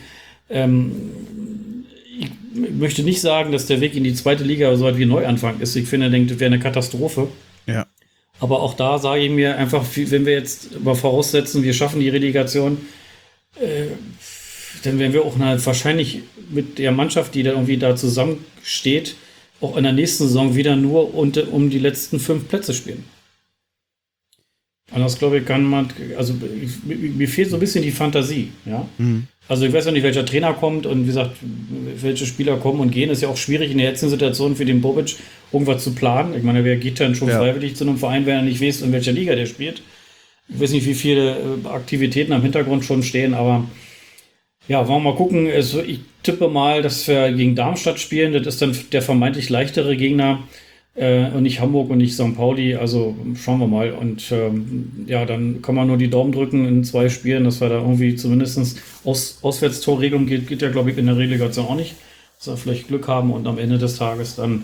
Ich möchte nicht sagen, dass der Weg in die zweite Liga so weit wie ein Neuanfang ist. Ich finde, das wäre eine Katastrophe. Ja. Aber auch da sage ich mir einfach, wenn wir jetzt mal voraussetzen, wir schaffen die Relegation, dann werden wir auch wahrscheinlich mit der Mannschaft, die da irgendwie da zusammensteht, auch in der nächsten Saison wieder nur um die letzten 5 Plätze spielen. Anders, glaube ich, kann man, also mir fehlt so ein bisschen die Fantasie, ja. Mhm. Also ich weiß ja nicht, welcher Trainer kommt und wie gesagt, welche Spieler kommen und gehen. Ist ja auch schwierig in der jetzigen Situation für den Bobic irgendwas zu planen. Ich meine, wer geht dann schon freiwillig zu einem Verein, wenn er nicht weiß, in welcher Liga der spielt. Ich weiß nicht, wie viele Aktivitäten am Hintergrund schon stehen, aber ja, wollen wir mal gucken. Also ich tippe mal, dass wir gegen Darmstadt spielen. Das ist dann der vermeintlich leichtere Gegner und nicht Hamburg und nicht St. Pauli. Also schauen wir mal. Und ja, dann kann man nur die Daumen drücken in 2 Spielen, dass wir da irgendwie zumindest Auswärtstorregelung geht ja, glaube ich, in der Relegation auch nicht. Dass wir vielleicht Glück haben und am Ende des Tages dann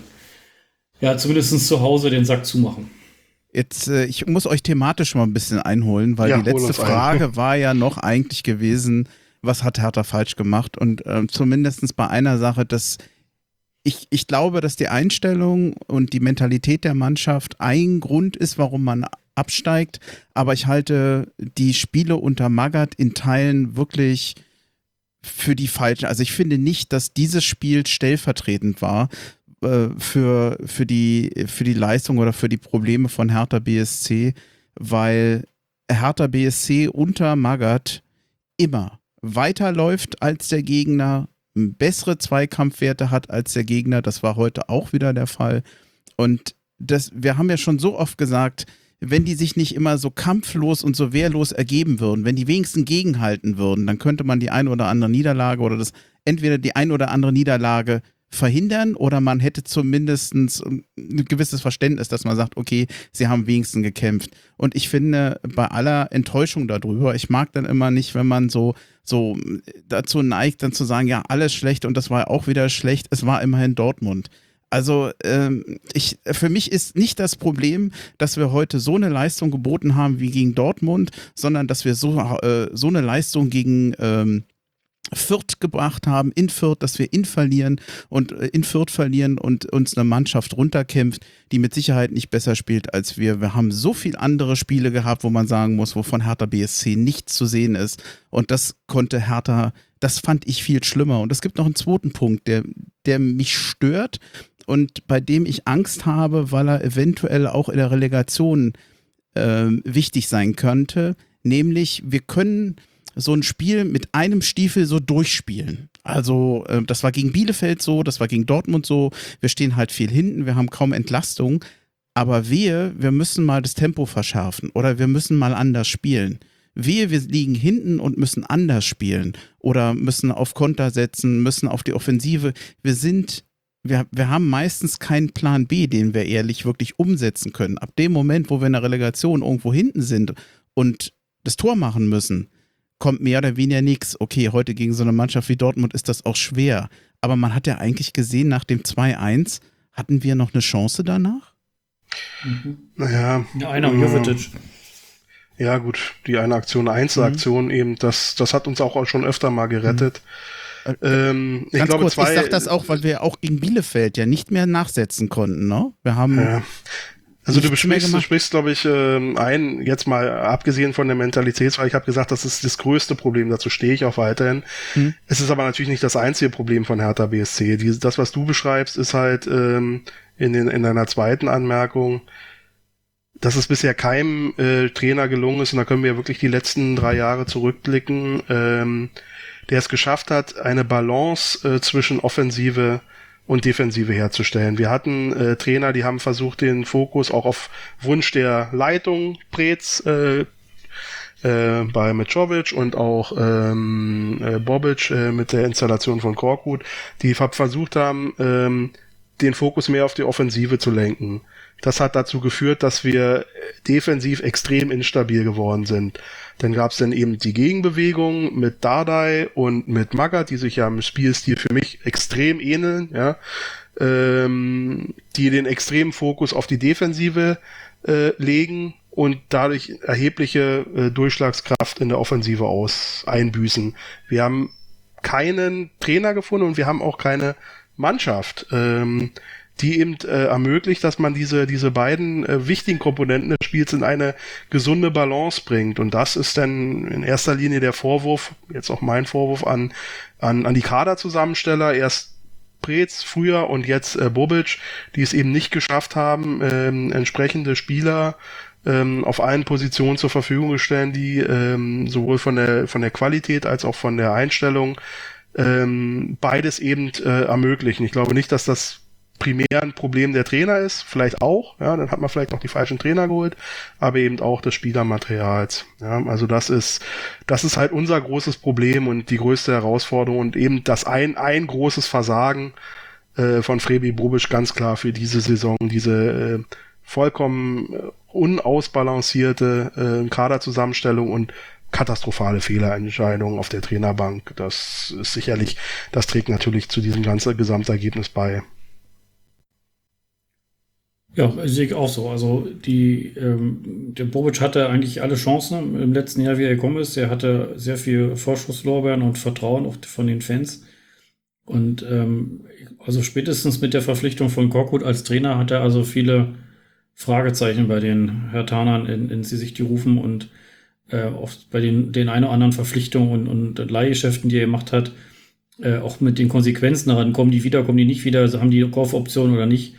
ja zumindest zu Hause den Sack zumachen. Jetzt, ich muss euch thematisch mal ein bisschen einholen, weil die letzte Frage war ja noch eigentlich gewesen, was hat Hertha falsch gemacht? Und zumindest bei einer Sache, dass ich glaube, dass die Einstellung und die Mentalität der Mannschaft ein Grund ist, warum man absteigt. Aber ich halte die Spiele unter Magath in Teilen wirklich für die falschen. Also ich finde nicht, dass dieses Spiel stellvertretend war für die Leistung oder für die Probleme von Hertha BSC, weil Hertha BSC unter Magath immer weiterläuft als der Gegner, bessere Zweikampfwerte hat als der Gegner. Das war heute auch wieder der Fall. Und wir haben ja schon so oft gesagt, wenn die sich nicht immer so kampflos und so wehrlos ergeben würden, wenn die wenigstens gegenhalten würden, dann könnte man die ein oder andere Niederlage oder entweder die ein oder andere Niederlage verhindern oder man hätte zumindest ein gewisses Verständnis, dass man sagt, okay, sie haben wenigstens gekämpft. Und ich finde, bei aller Enttäuschung darüber, ich mag dann immer nicht, wenn man so dazu neigt, dann zu sagen, ja, alles schlecht und das war auch wieder schlecht, es war immerhin Dortmund. Also für mich ist nicht das Problem, dass wir heute so eine Leistung geboten haben wie gegen Dortmund, sondern dass wir so eine Leistung gegen Fürth gebracht haben, in Fürth, dass wir in Fürth verlieren und uns eine Mannschaft runterkämpft, die mit Sicherheit nicht besser spielt als wir. Wir haben so viele andere Spiele gehabt, wo man sagen muss, wovon Hertha BSC nichts zu sehen ist. Und das konnte Hertha, das fand ich viel schlimmer. Und es gibt noch einen zweiten Punkt, der mich stört und bei dem ich Angst habe, weil er eventuell auch in der Relegation wichtig sein könnte. Nämlich, wir können so ein Spiel mit einem Stiefel so durchspielen. Also das war gegen Bielefeld so, das war gegen Dortmund so. Wir stehen halt viel hinten, wir haben kaum Entlastung. Aber wir müssen mal das Tempo verschärfen oder wir müssen mal anders spielen. Wir liegen hinten und müssen anders spielen oder müssen auf Konter setzen, müssen auf die Offensive. Wir haben meistens keinen Plan B, den wir ehrlich wirklich umsetzen können. Ab dem Moment, wo wir in der Relegation irgendwo hinten sind und das Tor machen müssen, kommt mehr oder weniger nichts. Okay, heute gegen so eine Mannschaft wie Dortmund ist das auch schwer. Aber man hat ja eigentlich gesehen, nach dem 2-1 hatten wir noch eine Chance danach? Naja. Ja, einer Jovetic. Ja gut, die eine Aktion, eine Einzelaktion eben, das hat uns auch schon öfter mal gerettet. Ich glaube, ich sag das auch, weil wir auch gegen Bielefeld ja nicht mehr nachsetzen konnten, ne? Wir haben... Ja. Also du sprichst, glaube ich, jetzt mal abgesehen von der Mentalitätsfrage, ich habe gesagt, das ist das größte Problem, dazu stehe ich auch weiterhin. Es ist aber natürlich nicht das einzige Problem von Hertha BSC. Das, was du beschreibst, ist halt in deiner zweiten Anmerkung, dass es bisher keinem Trainer gelungen ist, und da können wir wirklich die letzten 3 Jahre zurückblicken, der es geschafft hat, eine Balance zwischen Offensive und Defensive herzustellen. Wir hatten Trainer, die haben versucht, den Fokus auch auf Wunsch der Leitung, Preetz, bei Mitrovic und auch Bobic mit der Installation von Korkut, die versucht haben, den Fokus mehr auf die Offensive zu lenken. Das hat dazu geführt, dass wir defensiv extrem instabil geworden sind. Dann gab es dann eben die Gegenbewegung mit Dardai und mit Magath, die sich ja im Spielstil für mich extrem ähneln, ja, die den extremen Fokus auf die Defensive legen und dadurch erhebliche Durchschlagskraft in der Offensive einbüßen. Wir haben keinen Trainer gefunden und wir haben auch keine Mannschaft, die eben ermöglicht, dass man diese beiden wichtigen Komponenten des Spiels in eine gesunde Balance bringt. Und das ist dann in erster Linie der Vorwurf, jetzt auch mein Vorwurf an die Kaderzusammensteller, erst Preetz früher und jetzt Bobic, die es eben nicht geschafft haben, entsprechende Spieler auf allen Positionen zur Verfügung stellen, die sowohl von der Qualität als auch von der Einstellung beides eben ermöglichen. Ich glaube nicht, dass das primär ein Problem der Trainer ist, vielleicht auch, ja, dann hat man vielleicht auch die falschen Trainer geholt, aber eben auch des Spielermaterials. Ja, also das ist halt unser großes Problem und die größte Herausforderung und eben das ein großes Versagen von Fredi Bobic ganz klar für diese Saison, diese vollkommen unausbalancierte Kaderzusammenstellung und katastrophale Fehlerentscheidungen auf der Trainerbank. Das ist sicherlich, das trägt natürlich zu diesem ganzen Gesamtergebnis bei. Ja, sehe ich auch so. Also der Bobic hatte eigentlich alle Chancen im letzten Jahr, wie er gekommen ist. Er hatte sehr viel Vorschusslorbeeren und Vertrauen auch von den Fans. Und also spätestens mit der Verpflichtung von Korkut als Trainer hat er also viele Fragezeichen bei den Herthanern in sich die rufen und oft bei den ein oder anderen Verpflichtungen und Leihgeschäften, die er gemacht hat, auch mit den Konsequenzen daran, kommen die nicht wieder, also haben die Kaufoption oder nicht.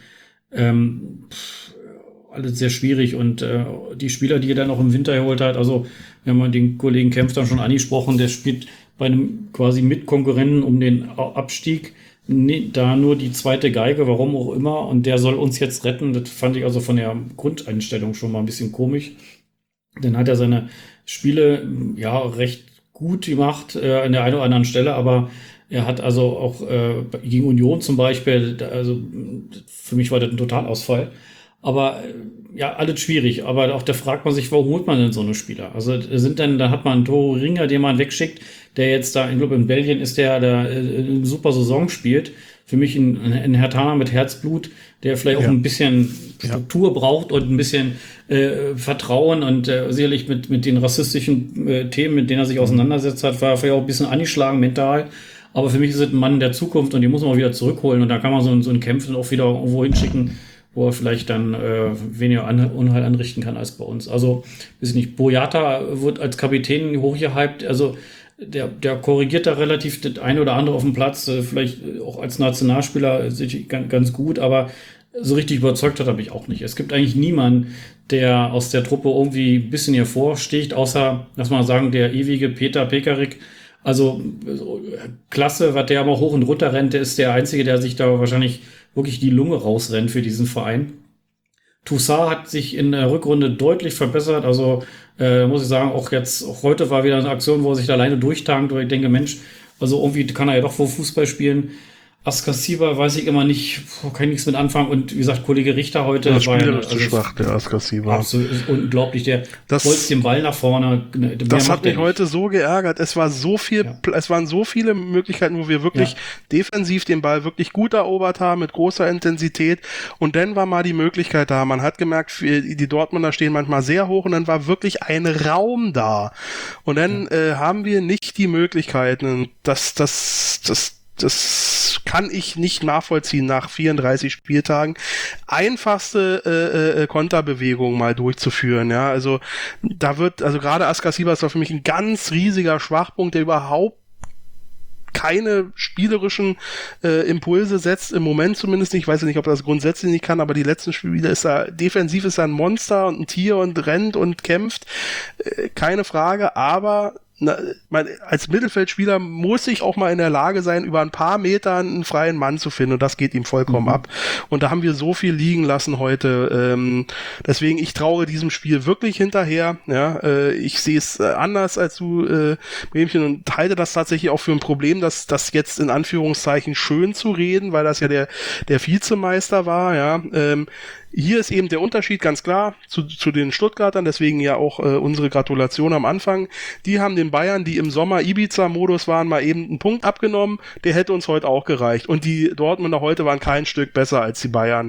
Alles sehr schwierig und die Spieler, die er dann auch im Winter geholt hat, also wir haben den Kollegen Kempf dann schon angesprochen, der spielt bei einem quasi Mitkonkurrenten um den Abstieg, da nur die zweite Geige, warum auch immer, und der soll uns jetzt retten. Das fand ich also von der Grundeinstellung schon mal ein bisschen komisch. Dann hat er seine Spiele ja recht gut gemacht an der einen oder anderen Stelle, aber er hat also auch gegen Union zum Beispiel, also für mich war das ein Totalausfall. Aber ja, alles schwierig. Aber auch da fragt man sich, warum holt man denn so eine Spieler? Also da hat man einen Toro Ringer, den man wegschickt, der jetzt da, ich glaube in Belgien ist der eine super Saison spielt. Für mich ein Herthaner mit Herzblut, der vielleicht auch ein bisschen Struktur braucht und ein bisschen Vertrauen und sicherlich mit den rassistischen Themen, mit denen er sich auseinandersetzt hat, war vielleicht auch ein bisschen angeschlagen mental. Aber für mich ist es ein Mann der Zukunft und den muss man auch wieder zurückholen. Und da kann man so einen Kämpfen auch wieder irgendwo hinschicken, wo er vielleicht dann weniger Unheil anrichten kann als bei uns. Also, weiß nicht, Boyata wird als Kapitän hochgehypt. Also, der korrigiert da relativ das eine oder andere auf dem Platz. Vielleicht auch als Nationalspieler ganz gut, aber so richtig überzeugt hat er mich auch nicht. Es gibt eigentlich niemanden, der aus der Truppe irgendwie ein bisschen hervorsticht, außer, lass mal sagen, der ewige Peter Pekarik. Also klasse, was der aber hoch und runter rennt, der ist der Einzige, der sich da wahrscheinlich wirklich die Lunge rausrennt für diesen Verein. Toussaint hat sich in der Rückrunde deutlich verbessert, also muss ich sagen, auch heute war wieder eine Aktion, wo er sich da alleine durchtankt, wo ich denke, Mensch, also irgendwie kann er ja doch wohl Fußball spielen. Askasiba weiß ich immer nicht, kann ich nichts mit anfangen. Und wie gesagt, Kollege Richter heute war ja zu schwach, der Askasiba. Absolut, ist unglaublich. Der bolzt den Ball nach vorne. Das hat mich heute so geärgert. Es waren so viele Möglichkeiten, wo wir wirklich defensiv den Ball wirklich gut erobert haben, mit großer Intensität. Und dann war mal die Möglichkeit da. Man hat gemerkt, die Dortmunder stehen manchmal sehr hoch und dann war wirklich ein Raum da. Und dann haben wir nicht die Möglichkeiten. Das kann ich nicht nachvollziehen nach 34 Spieltagen. Einfachste Konterbewegung mal durchzuführen, ja. Also gerade Askasiba ist doch für mich ein ganz riesiger Schwachpunkt, der überhaupt keine spielerischen Impulse setzt, im Moment zumindest nicht. Ich weiß ja nicht, ob er das grundsätzlich nicht kann, aber die letzten Spiele defensiv ist er ein Monster und ein Tier und rennt und kämpft. Keine Frage, aber als Mittelfeldspieler muss ich auch mal in der Lage sein, über ein paar Meter einen freien Mann zu finden, und das geht ihm vollkommen ab. Und da haben wir so viel liegen lassen heute. Deswegen, ich traue diesem Spiel wirklich hinterher. Ja, ich sehe es anders als du, Bremchen, und halte das tatsächlich auch für ein Problem, das jetzt in Anführungszeichen schön zu reden, weil das ja der Vizemeister war. Ja, hier ist eben der Unterschied ganz klar zu den Stuttgartern, deswegen ja auch unsere Gratulation am Anfang. Die haben den Bayern, die im Sommer Ibiza-Modus waren, mal eben einen Punkt abgenommen, der hätte uns heute auch gereicht. Und die Dortmunder heute waren kein Stück besser als die Bayern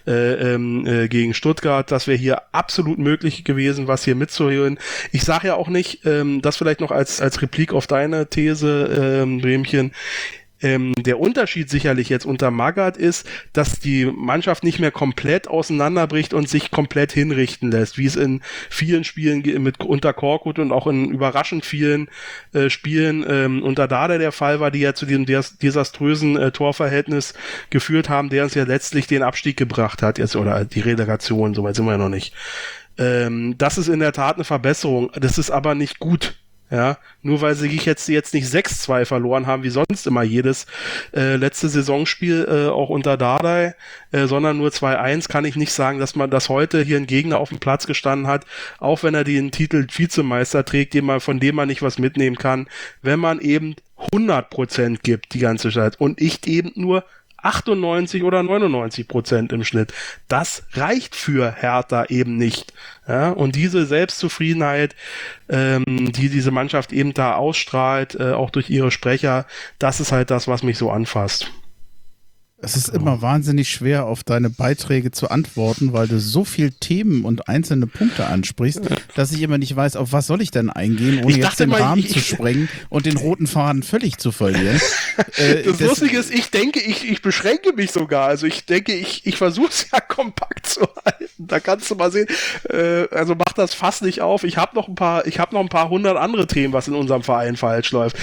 gegen Stuttgart. Das wäre hier absolut möglich gewesen, was hier mitzuhören. Ich sage ja auch nicht, das vielleicht noch als Replik auf deine These, Bremchen, der Unterschied sicherlich jetzt unter Magath ist, dass die Mannschaft nicht mehr komplett auseinanderbricht und sich komplett hinrichten lässt, wie es in vielen Spielen unter Korkut und auch in überraschend vielen Spielen unter Dardai der Fall war, die ja zu diesem desaströsen Torverhältnis geführt haben, der uns ja letztlich den Abstieg gebracht hat, jetzt, oder die Relegation, soweit sind wir ja noch nicht. Das ist in der Tat eine Verbesserung, das ist aber nicht gut. Ja, nur weil sie jetzt nicht 6-2 verloren haben, wie sonst immer jedes letzte Saisonspiel, auch unter Dardai, sondern nur 2-1, kann ich nicht sagen, dass man das heute hier ein Gegner auf dem Platz gestanden hat, auch wenn er den Titel Vizemeister trägt, von dem man nicht was mitnehmen kann, wenn man eben 100% gibt die ganze Zeit und ich eben nur 98 oder 99% im Schnitt. Das reicht für Hertha eben nicht. Ja, und diese Selbstzufriedenheit, die diese Mannschaft eben da ausstrahlt, auch durch ihre Sprecher, das ist halt das, was mich so anfasst. Es ist immer wahnsinnig schwer, auf deine Beiträge zu antworten, weil du so viel Themen und einzelne Punkte ansprichst, dass ich immer nicht weiß, auf was soll ich denn eingehen, ohne jetzt den Rahmen zu sprengen und den roten Faden völlig zu verlieren. Das Lustige ist, ich denke, ich beschränke mich sogar. Also ich denke, ich versuche es ja kompakt zu halten. Da kannst du mal sehen. Also mach das Fass nicht auf. Ich habe noch ein paar 100 andere Themen, was in unserem Verein falsch läuft.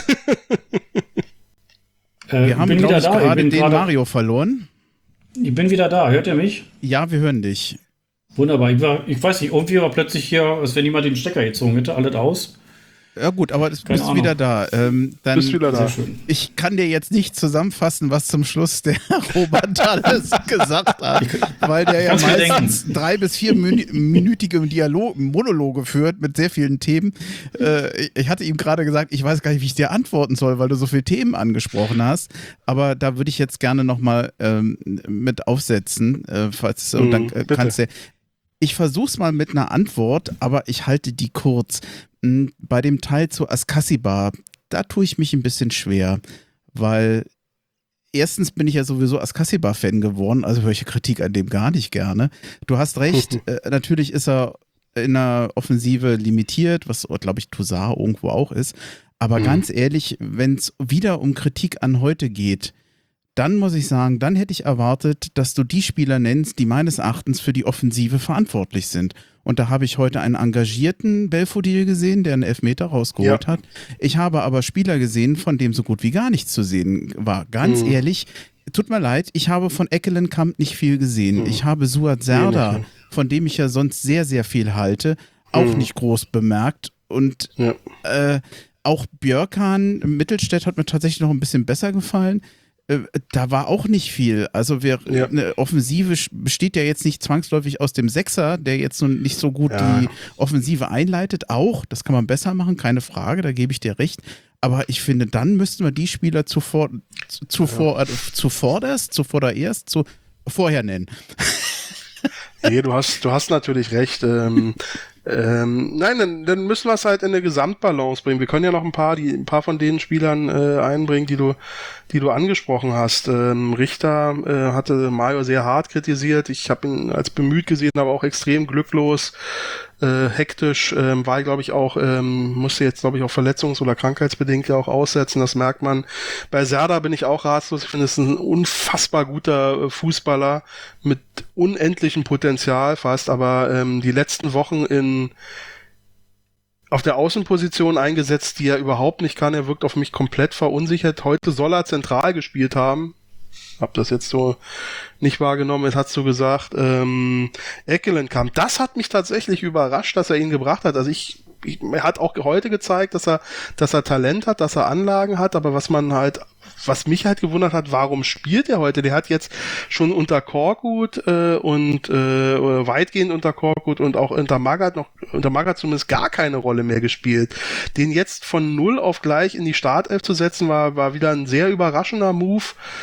Wir haben, glaube ich, gerade den Mario verloren. Ich bin wieder da. Hört ihr mich? Ja, wir hören dich. Wunderbar. Ich weiß nicht, irgendwie war plötzlich hier, als wenn jemand den Stecker gezogen hätte, alles aus. Ja gut, aber du bist wieder da. Bist wieder da. Ich kann dir jetzt nicht zusammenfassen, was zum Schluss der Robert alles gesagt hat, weil der ja meistens 3 bis 4 minütige Monologe führt mit sehr vielen Themen. Ich hatte ihm gerade gesagt, ich weiß gar nicht, wie ich dir antworten soll, weil du so viele Themen angesprochen hast, aber da würde ich jetzt gerne nochmal mit aufsetzen, und dann kannst du... Ich versuch's mal mit einer Antwort, aber ich halte die kurz. Bei dem Teil zu Askasibar, da tue ich mich ein bisschen schwer, weil erstens bin ich ja sowieso Askasibar-Fan geworden, also höre ich Kritik an dem gar nicht gerne. Du hast recht, natürlich ist er in der Offensive limitiert, was, glaube ich, Toussaint irgendwo auch ist, aber ganz ehrlich, wenn es wieder um Kritik an heute geht, dann muss ich sagen, dann hätte ich erwartet, dass du die Spieler nennst, die meines Erachtens für die Offensive verantwortlich sind. Und da habe ich heute einen engagierten Belfodil gesehen, der einen Elfmeter rausgeholt hat. Ich habe aber Spieler gesehen, von dem so gut wie gar nichts zu sehen war. Ganz ehrlich, tut mir leid, ich habe von Eckelenkamp nicht viel gesehen. Ich habe Suat Serdar, von dem ich ja sonst sehr, sehr viel halte, auch nicht groß bemerkt. Und auch Björkan, Mittelstädt hat mir tatsächlich noch ein bisschen besser gefallen. Da war auch nicht viel. Also eine Offensive besteht ja jetzt nicht zwangsläufig aus dem Sechser, der jetzt nun nicht so gut die Offensive einleitet. Auch, das kann man besser machen, keine Frage, da gebe ich dir recht. Aber ich finde, dann müssten wir die Spieler vorher nennen. Nee, du hast natürlich recht. Nein, dann müssen wir es halt in eine Gesamtbalance bringen. Wir können ja noch ein paar von den Spielern einbringen, die du angesprochen hast. Richter hatte Mario sehr hart kritisiert. Ich habe ihn als bemüht gesehen, aber auch extrem glücklos, hektisch, war, glaube ich, auch, musste jetzt, glaube ich, auch verletzungs- oder krankheitsbedingt ja auch aussetzen. Das merkt man. Bei Serdar bin ich auch ratlos. Ich finde, es ist ein unfassbar guter Fußballer mit unendlichem Potenzial fast, aber die letzten Wochen auf der Außenposition eingesetzt, die er überhaupt nicht kann. Er wirkt auf mich komplett verunsichert. Heute soll er zentral gespielt haben. Hab das jetzt so nicht wahrgenommen. Jetzt hast du gesagt, Eckelenkamp. Das hat mich tatsächlich überrascht, dass er ihn gebracht hat. Also ich er hat auch heute gezeigt, dass er Talent hat, dass er Anlagen hat, aber was mich halt gewundert hat, warum spielt er heute? Der hat jetzt schon unter Korkut und weitgehend unter Korkut und auch unter Magath zumindest gar keine Rolle mehr gespielt. Den jetzt von 0 auf gleich in die Startelf zu setzen, war wieder ein sehr überraschender Move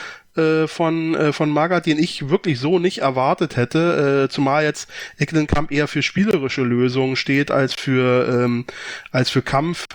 von Magath, den ich wirklich so nicht erwartet hätte, zumal jetzt Ekkelenkamp eher für spielerische Lösungen steht als für Kampf.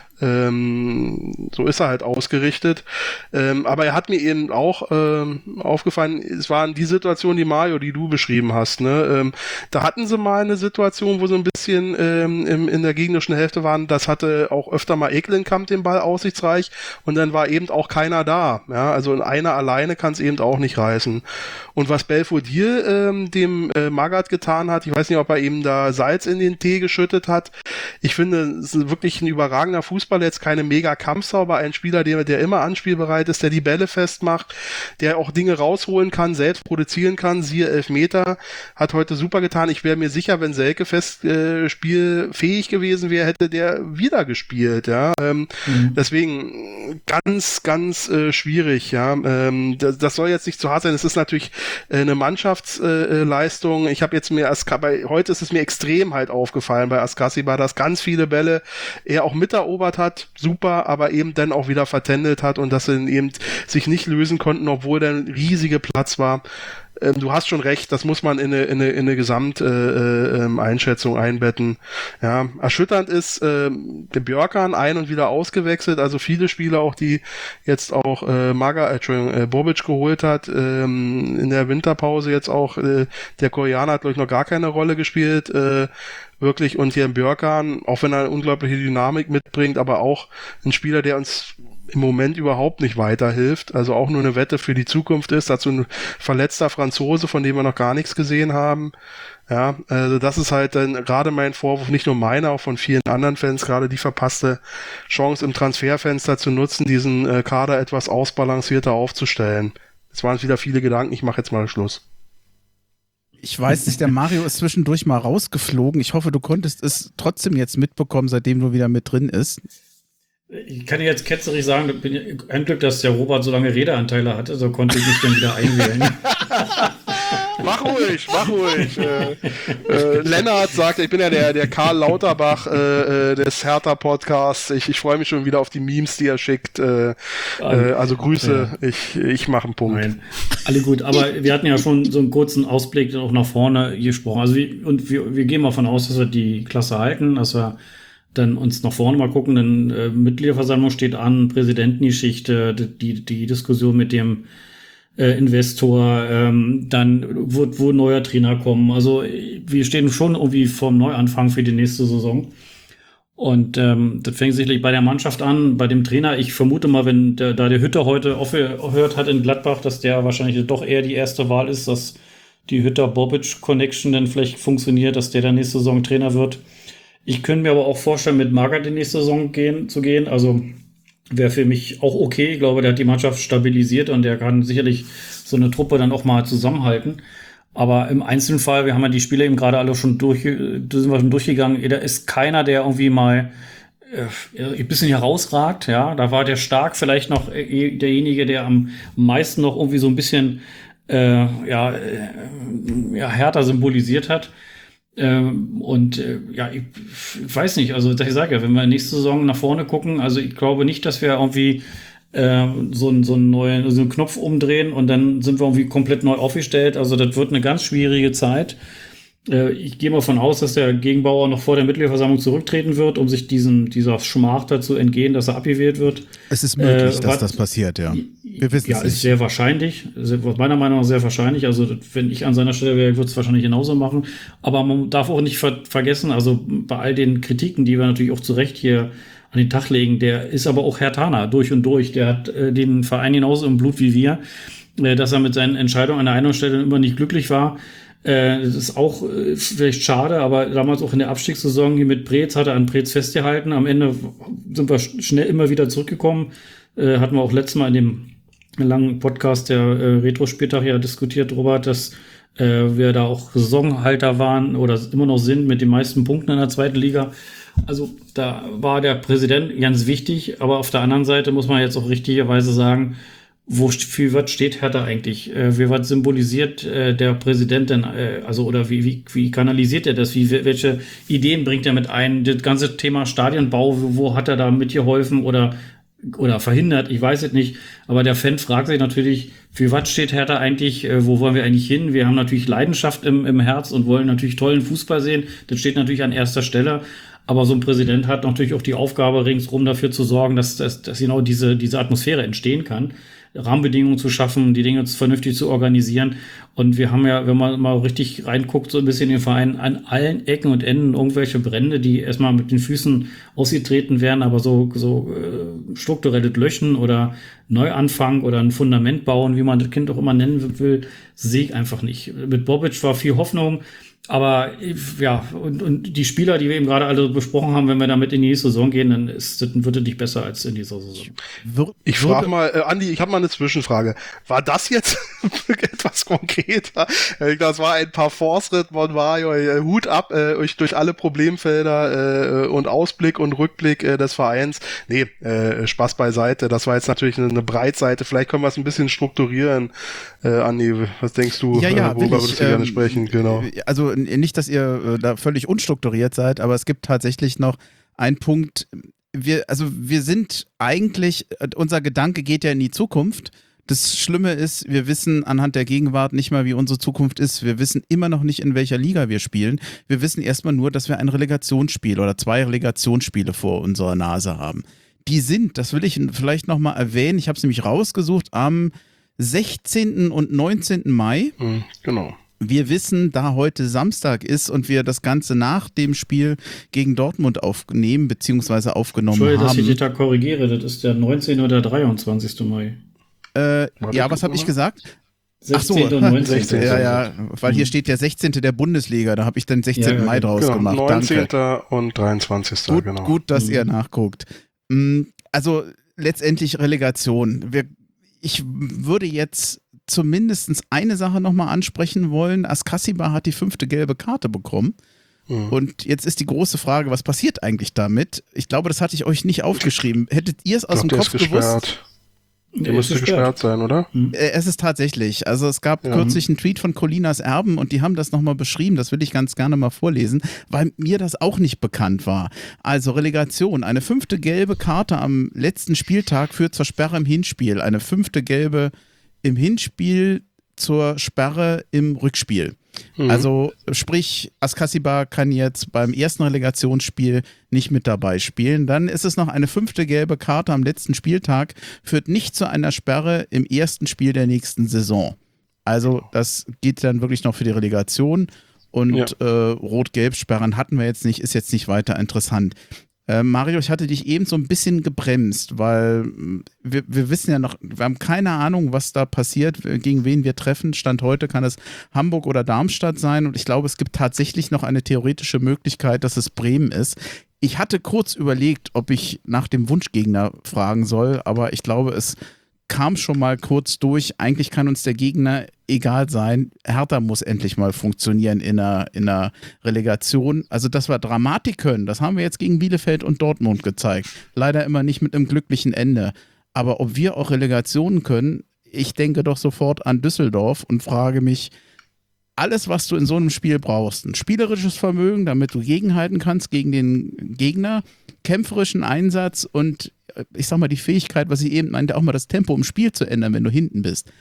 So ist er halt ausgerichtet. Aber er hat mir eben auch aufgefallen, es waren die Situationen, die Mario, die du beschrieben hast. Ne? Da hatten sie mal eine Situation, wo so ein bisschen in der gegnerischen Hälfte waren. Das hatte auch öfter mal Ekkelenkamp den Ball aussichtsreich und dann war eben auch keiner da. Ja? Also einer alleine kann es eben auch nicht reißen. Und was Belfodil dem Magath getan hat, ich weiß nicht, ob er eben da Salz in den Tee geschüttet hat. Ich finde, es ist wirklich ein überragender Fußballer, jetzt keine mega Kampfsau, aber ein Spieler, der immer anspielbereit ist, der die Bälle festmacht, der auch Dinge rausholen kann, selbst produzieren kann, siehe Elfmeter, hat heute super getan. Ich wäre mir sicher, wenn Selke spielfähig gewesen wäre, hätte der wieder gespielt, ja. Deswegen ganz, ganz schwierig, ja. Das soll jetzt nicht zu hart sein, es ist natürlich eine Mannschaftsleistung. Ich habe jetzt heute ist es mir extrem halt aufgefallen bei Askasiba, dass ganz viele Bälle er auch miterobert hat, super, aber eben dann auch wieder vertändelt hat und dass sie eben sich nicht lösen konnten, obwohl dann riesige Platz war. Du hast schon recht, das muss man in eine Gesamteinschätzung einbetten. Ja, erschütternd ist der Björkan ein- und wieder ausgewechselt, also viele Spieler auch, die jetzt auch Bobic geholt hat, in der Winterpause jetzt auch, der Koreaner hat, glaube ich, noch gar keine Rolle gespielt, wirklich, und hier im Björkan, auch wenn er eine unglaubliche Dynamik mitbringt, aber auch ein Spieler, der uns im Moment überhaupt nicht weiterhilft, also auch nur eine Wette für die Zukunft ist, dazu ein verletzter Franzose, von dem wir noch gar nichts gesehen haben. Ja, also das ist halt dann gerade mein Vorwurf, nicht nur meiner, auch von vielen anderen Fans, gerade die verpasste Chance im Transferfenster zu nutzen, diesen Kader etwas ausbalancierter aufzustellen. Es waren wieder viele Gedanken, ich mache jetzt mal Schluss. Ich weiß nicht, der Mario ist zwischendurch mal rausgeflogen. Ich hoffe, du konntest es trotzdem jetzt mitbekommen, seitdem du wieder mit drin ist. Ich kann jetzt ketzerig sagen, ein Glück, dass der Robert so lange Redeanteile hatte, so konnte ich mich dann wieder einwählen. Mach ruhig. Lennart sagt, ich bin ja der Karl Lauterbach des Hertha-Podcasts. Ich freue mich schon wieder auf die Memes, die er schickt. Also Grüße, ja. Ich mache einen Punkt. Nein, alle gut, aber wir hatten ja schon so einen kurzen Ausblick auch nach vorne gesprochen. Also wir gehen mal davon aus, dass wir die Klasse halten, dass wir dann uns nach vorne mal gucken, denn Mitgliederversammlung steht an, Präsidentengeschichte, die Diskussion mit dem Investor, dann wird wohl neuer Trainer kommen. Also wir stehen schon irgendwie vorm Neuanfang für die nächste Saison. Und das fängt sicherlich bei der Mannschaft an, bei dem Trainer. Ich vermute mal, wenn der Hütter heute aufgehört hat in Gladbach, dass der wahrscheinlich doch eher die erste Wahl ist, dass die Hütter-Bobic-Connection dann vielleicht funktioniert, dass der nächste Saison Trainer wird. Ich könnte mir aber auch vorstellen, mit Magath die nächste Saison zu gehen. Also wäre für mich auch okay. Ich glaube, der hat die Mannschaft stabilisiert und der kann sicherlich so eine Truppe dann auch mal zusammenhalten. Aber im Einzelfall, wir haben ja die Spiele eben gerade alle schon sind wir schon durchgegangen. Da ist keiner, der irgendwie mal ein bisschen herausragt. Ja, da war der Stark vielleicht noch derjenige, der am meisten noch irgendwie so ein bisschen härter symbolisiert hat. Ich weiß nicht, also ich sage ja, wenn wir nächste Saison nach vorne gucken, also ich glaube nicht, dass wir irgendwie so einen Knopf umdrehen und dann sind wir irgendwie komplett neu aufgestellt. Also das wird eine ganz schwierige Zeit. Ich gehe mal davon aus, dass der Gegenbauer noch vor der Mitgliederversammlung zurücktreten wird, um sich dieser Schmach dazu entgehen, dass er abgewählt wird. Es ist möglich, dass das passiert, ja. Wir wissen es nicht. Ist sehr wahrscheinlich. Meiner Meinung nach sehr wahrscheinlich. Also wenn ich an seiner Stelle wäre, würde es wahrscheinlich genauso machen. Aber man darf auch nicht vergessen, also bei all den Kritiken, die wir natürlich auch zu Recht hier an den Tag legen, der ist aber auch Herthaner durch und durch. Der hat den Verein genauso im Blut wie wir. Dass er mit seinen Entscheidungen an der einen Stelle immer nicht glücklich war. Das ist auch vielleicht schade, aber damals auch in der Abstiegssaison hier mit Preetz hat er an Preetz festgehalten. Am Ende sind wir schnell immer wieder zurückgekommen. Hatten wir auch letztes Mal in dem langen Podcast der Retro-Spieltag ja diskutiert, Robert, dass Wir da auch Saisonhalter waren oder immer noch sind mit den meisten Punkten in der zweiten Liga. Also da war der Präsident ganz wichtig, aber auf der anderen Seite muss man jetzt auch richtigerweise sagen, für was steht Hertha eigentlich? Für was symbolisiert der Präsident denn, oder wie kanalisiert er das? Welche Ideen bringt er mit ein? Das ganze Thema Stadionbau, wo hat er da mitgeholfen oder verhindert? Ich weiß es nicht. Aber der Fan fragt sich natürlich, für was steht Hertha eigentlich? Wo wollen wir eigentlich hin? Wir haben natürlich Leidenschaft im Herz und wollen natürlich tollen Fußball sehen. Das steht natürlich an erster Stelle. Aber so ein Präsident hat natürlich auch die Aufgabe, ringsrum dafür zu sorgen, dass genau diese Atmosphäre entstehen kann. Rahmenbedingungen zu schaffen, die Dinge vernünftig zu organisieren. Und wir haben ja, wenn man mal richtig reinguckt, so ein bisschen den Verein an allen Ecken und Enden irgendwelche Brände, die erstmal mit den Füßen ausgetreten werden, aber so strukturelles Löschen oder Neuanfang oder ein Fundament bauen, wie man das Kind auch immer nennen will, sehe ich einfach nicht. Mit Bobic war viel Hoffnung. Aber ja, und die Spieler, die wir eben gerade alle besprochen haben, wenn wir damit in die nächste Saison gehen, dann wird es nicht besser als in dieser Saison. Ich frage mal, Andi, ich habe mal eine Zwischenfrage. War das jetzt etwas konkreter? Das war ein Parforce-Ritt von Mario. Hut ab, euch durch alle Problemfelder und Ausblick und Rückblick des Vereins. Nee, Spaß beiseite. Das war jetzt natürlich eine Breitseite. Vielleicht können wir es ein bisschen strukturieren. Andi, was denkst du? Worüber würdest du gerne sprechen? Genau. Also nicht, dass ihr da völlig unstrukturiert seid, aber es gibt tatsächlich noch einen Punkt. Wir sind eigentlich, unser Gedanke geht ja in die Zukunft. Das Schlimme ist, wir wissen anhand der Gegenwart nicht mal, wie unsere Zukunft ist. Wir wissen immer noch nicht, in welcher Liga wir spielen. Wir wissen erstmal nur, dass wir ein Relegationsspiel oder 2 Relegationsspiele vor unserer Nase haben. Die sind, das will ich vielleicht nochmal erwähnen, ich habe es nämlich rausgesucht, am 16. und 19. Mai. Genau. Wir wissen, da heute Samstag ist und wir das Ganze nach dem Spiel gegen Dortmund aufnehmen bzw. aufgenommen haben. Entschuldigung, dass ich dich da korrigiere, das ist der 19. oder 23. Mai. Was habe ich gesagt? 16. und 19. 16. Ja, weil hier steht der 16. der Bundesliga, da habe ich den 16. Mai draus gemacht. 19. Danke. und 23. Genau. Gut, dass ihr nachguckt. Also letztendlich Relegation. Ich würde jetzt zumindest eine Sache nochmal ansprechen wollen. Askasiba hat die 5. gelbe Karte bekommen. Und jetzt ist die große Frage, was passiert eigentlich damit? Ich glaube, das hatte ich euch nicht aufgeschrieben. Hättet ihr es aus dem Kopf gewusst? Der müsste gesperrt sein, oder? Es ist tatsächlich. Also es gab kürzlich einen Tweet von Colinas Erben und die haben das nochmal beschrieben. Das will ich ganz gerne mal vorlesen, weil mir das auch nicht bekannt war. Also Relegation. Eine 5. gelbe Karte am letzten Spieltag führt zur Sperre im Hinspiel. Eine 5. gelbe im Hinspiel zur Sperre im Rückspiel. Also sprich, Askasiba kann jetzt beim ersten Relegationsspiel nicht mit dabei spielen. Dann ist es noch eine 5. gelbe Karte am letzten Spieltag, führt nicht zu einer Sperre im ersten Spiel der nächsten Saison. Also das geht dann wirklich noch für die Relegation und Rot-Gelb-Sperren hatten wir jetzt nicht, ist jetzt nicht weiter interessant. Mario, ich hatte dich eben so ein bisschen gebremst, weil wir wissen ja noch, wir haben keine Ahnung, was da passiert, gegen wen wir treffen. Stand heute kann es Hamburg oder Darmstadt sein und ich glaube, es gibt tatsächlich noch eine theoretische Möglichkeit, dass es Bremen ist. Ich hatte kurz überlegt, ob ich nach dem Wunschgegner fragen soll, aber ich glaube, es kam schon mal kurz durch. Eigentlich kann uns der Gegner egal sein. Hertha muss endlich mal funktionieren in einer Relegation. Also, dass wir Dramatik können, das haben wir jetzt gegen Bielefeld und Dortmund gezeigt. Leider immer nicht mit einem glücklichen Ende. Aber ob wir auch Relegationen können, ich denke doch sofort an Düsseldorf und frage mich, alles, was du in so einem Spiel brauchst, ein spielerisches Vermögen, damit du gegenhalten kannst gegen den Gegner, kämpferischen Einsatz und ich sag mal die Fähigkeit, was ich eben meinte, auch mal das Tempo im Spiel zu ändern, wenn du hinten bist.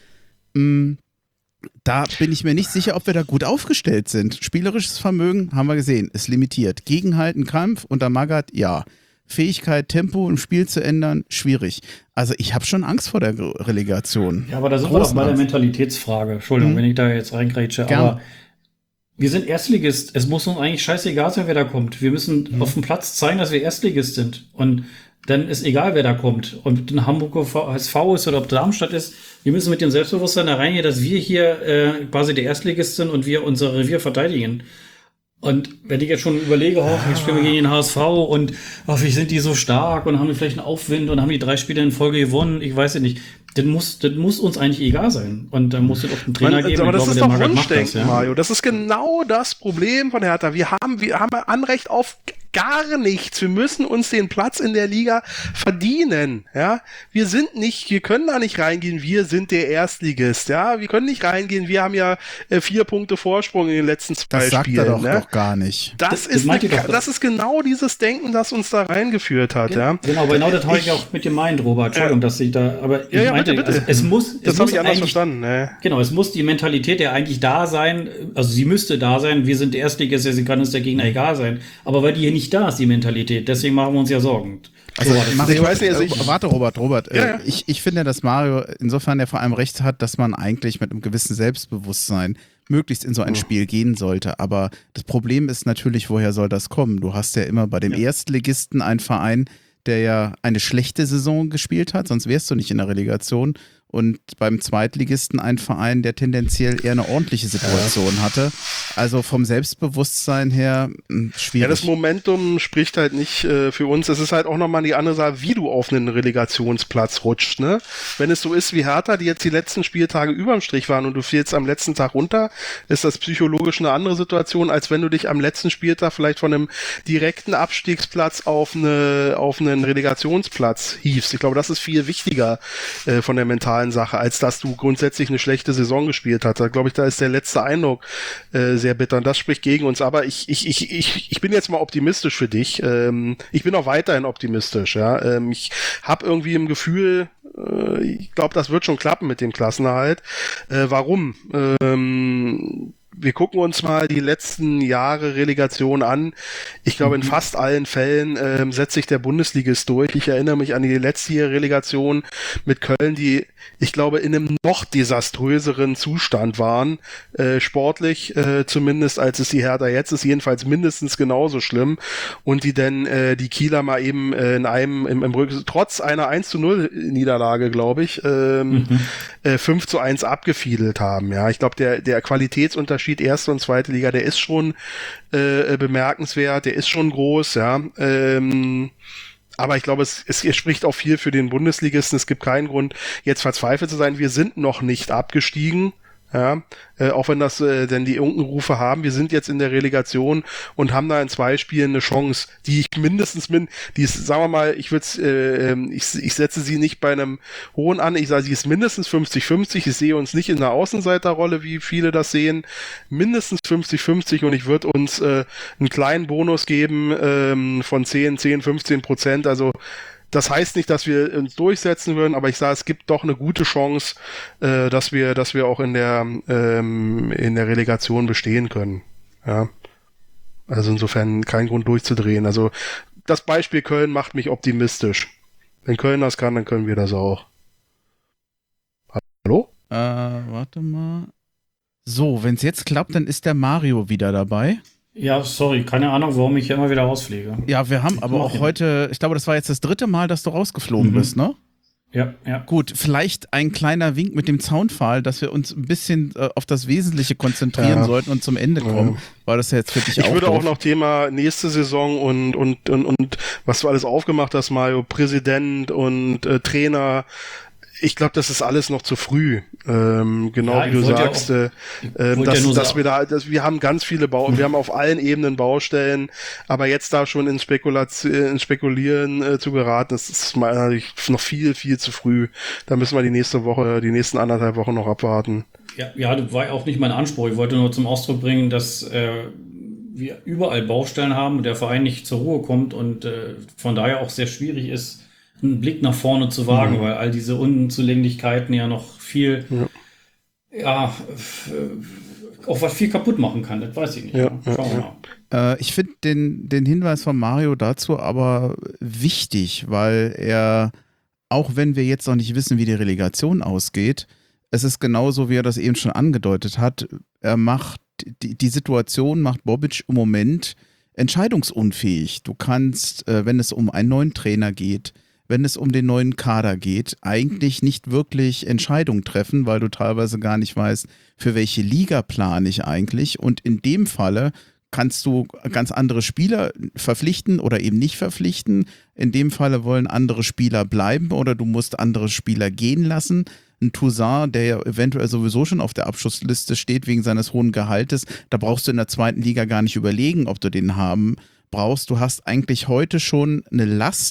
Da bin ich mir nicht sicher, ob wir da gut aufgestellt sind. Spielerisches Vermögen, haben wir gesehen, ist limitiert. Gegenhalten, Kampf, unter Magath, ja. Fähigkeit, Tempo im Spiel zu ändern, schwierig. Also ich habe schon Angst vor der Relegation. Ja, aber da sind wir doch bei der Mentalitätsfrage. Entschuldigung, wenn ich da jetzt reingrätsche. Gern. Aber wir sind Erstligist. Es muss uns eigentlich scheißegal sein, wer da kommt. Wir müssen auf dem Platz zeigen, dass wir Erstligist sind. Und dann ist egal, wer da kommt. Und in Hamburg SV ist oder ob Darmstadt ist, wir müssen mit dem Selbstbewusstsein da reingehen, dass wir hier quasi der Erstligist sind und wir unser Revier verteidigen. Und wenn ich jetzt schon überlege, jetzt spielen wir gegen den HSV und wie sind die so stark und haben die vielleicht einen Aufwind und haben die 3 Spiele in Folge gewonnen, ich weiß ja nicht. das muss uns eigentlich egal sein. Und dann muss es auch einen Trainer geben. Aber das ist doch Wunschdenken, ja. Mario. Das ist genau das Problem von Hertha. Wir haben Anrecht auf gar nichts. Wir müssen uns den Platz in der Liga verdienen. Ja, wir können da nicht reingehen. Wir sind der Erstligist. Ja, wir können nicht reingehen. Wir haben ja 4 Punkte Vorsprung in den letzten 2 Spielen. Das sagt er doch gar nicht. Das ist genau dieses Denken, das uns da reingeführt hat. Ja. Genau, aber genau das habe ich auch mit gemeint, Robert. Entschuldigung, dass ich da, aber ich meinte, bitte. Also es muss. Das habe ich anders verstanden. Genau, es muss die Mentalität ja eigentlich da sein. Also sie müsste da sein. Wir sind der Erstligist, sie kann uns der Gegner egal sein. Aber weil die hier nicht da ist, die Mentalität, deswegen machen wir uns ja Sorgen. Also, Mario, ich weiß nicht, warte, Robert. Ja. Ich finde, dass Mario insofern ja vor allem recht hat, dass man eigentlich mit einem gewissen Selbstbewusstsein möglichst in so ein Spiel gehen sollte. Aber das Problem ist natürlich, woher soll das kommen? Du hast ja immer bei dem Erstligisten einen Verein, der ja eine schlechte Saison gespielt hat, sonst wärst du nicht in der Relegation. Und beim Zweitligisten ein Verein, der tendenziell eher eine ordentliche Situation hatte. Also vom Selbstbewusstsein her schwierig. Ja, das Momentum spricht halt nicht für uns. Es ist halt auch nochmal die andere Sache, wie du auf einen Relegationsplatz rutscht. Ne? Wenn es so ist wie Hertha, die jetzt die letzten Spieltage überm Strich waren und du fällst am letzten Tag runter, ist das psychologisch eine andere Situation, als wenn du dich am letzten Spieltag vielleicht von einem direkten Abstiegsplatz auf einen Relegationsplatz hiefst. Ich glaube, das ist viel wichtiger von der mentalen Sache, als dass du grundsätzlich eine schlechte Saison gespielt hast. Da glaube ich, da ist der letzte Eindruck sehr bitter und das spricht gegen uns. Aber ich bin jetzt mal optimistisch für dich. Ich bin auch weiterhin optimistisch. Ja? Ich habe irgendwie im Gefühl, ich glaube, das wird schon klappen mit dem Klassenerhalt. Warum? Wir gucken uns mal die letzten Jahre Relegation an. Ich glaube, in fast allen Fällen setzt sich der Bundesligist durch. Ich erinnere mich an die letztjährige Relegation mit Köln, die, ich glaube, in einem noch desaströseren Zustand waren, sportlich zumindest, als es die Hertha jetzt ist, jedenfalls mindestens genauso schlimm. Und die dann die Kieler mal eben trotz einer 1:0 Niederlage, glaube ich, 5:1 abgefiedelt haben. Ja, ich glaube, der Qualitätsunterschied erste und zweite Liga, der ist schon bemerkenswert, der ist schon groß, ja. Aber ich glaube, es spricht auch viel für den Bundesligisten. Es gibt keinen Grund, jetzt verzweifelt zu sein. Wir sind noch nicht abgestiegen. Ja, auch wenn das denn die Unkenrufe haben, wir sind jetzt in der Relegation und haben da in 2 Spielen eine Chance, die ich sagen wir mal, ich setze sie nicht bei einem hohen an, ich sage, sie ist mindestens 50-50, ich sehe uns nicht in einer Außenseiterrolle, wie viele das sehen, mindestens 50-50 und ich würde uns einen kleinen Bonus geben von 10-15%, also das heißt nicht, dass wir uns durchsetzen würden, aber ich sage, es gibt doch eine gute Chance, dass wir auch in der Relegation bestehen können. Ja. Also insofern kein Grund durchzudrehen. Also das Beispiel Köln macht mich optimistisch. Wenn Köln das kann, dann können wir das auch. Hallo? Warte mal. So, wenn es jetzt klappt, dann ist der Mario wieder dabei. Ja, sorry, keine Ahnung, warum ich hier immer wieder rausfliege. Ja, wir haben aber auch heute, ich glaube, das war jetzt das 3. Mal, dass du rausgeflogen bist, ne? Ja. Gut, vielleicht ein kleiner Wink mit dem Zaunpfahl, dass wir uns ein bisschen auf das Wesentliche konzentrieren sollten und zum Ende kommen, weil das ja jetzt für dich auch Ich würde doof. auch noch Thema nächste Saison und was du alles aufgemacht hast, Mario, Präsident und Trainer. Ich glaube, das ist alles noch zu früh. Genau wie du sagst, wir haben ganz viele wir haben auf allen Ebenen Baustellen, aber jetzt da schon ins Spekulieren zu geraten, das ist meiner Sicht noch viel, viel zu früh. Da müssen wir die nächsten 1,5 Wochen noch abwarten. Ja, das war auch nicht mein Anspruch. Ich wollte nur zum Ausdruck bringen, dass wir überall Baustellen haben und der Verein nicht zur Ruhe kommt und von daher auch sehr schwierig ist, einen Blick nach vorne zu wagen, weil all diese Unzulänglichkeiten ja noch viel, auch was viel kaputt machen kann, das weiß ich nicht. Schauen wir mal. Ich finde den Hinweis von Mario dazu aber wichtig, weil er, auch wenn wir jetzt noch nicht wissen, wie die Relegation ausgeht, es ist genauso, wie er das eben schon angedeutet hat, er macht, die Situation macht Bobic im Moment entscheidungsunfähig. Du kannst, wenn es um einen neuen Trainer geht, wenn es um den neuen Kader geht, eigentlich nicht wirklich Entscheidungen treffen, weil du teilweise gar nicht weißt, für welche Liga plane ich eigentlich. Und in dem Falle kannst du ganz andere Spieler verpflichten oder eben nicht verpflichten. In dem Falle wollen andere Spieler bleiben oder du musst andere Spieler gehen lassen. Ein Toussaint, der ja eventuell sowieso schon auf der Abschussliste steht wegen seines hohen Gehaltes, da brauchst du in der zweiten Liga gar nicht überlegen, ob du den haben brauchst. Du hast eigentlich heute schon eine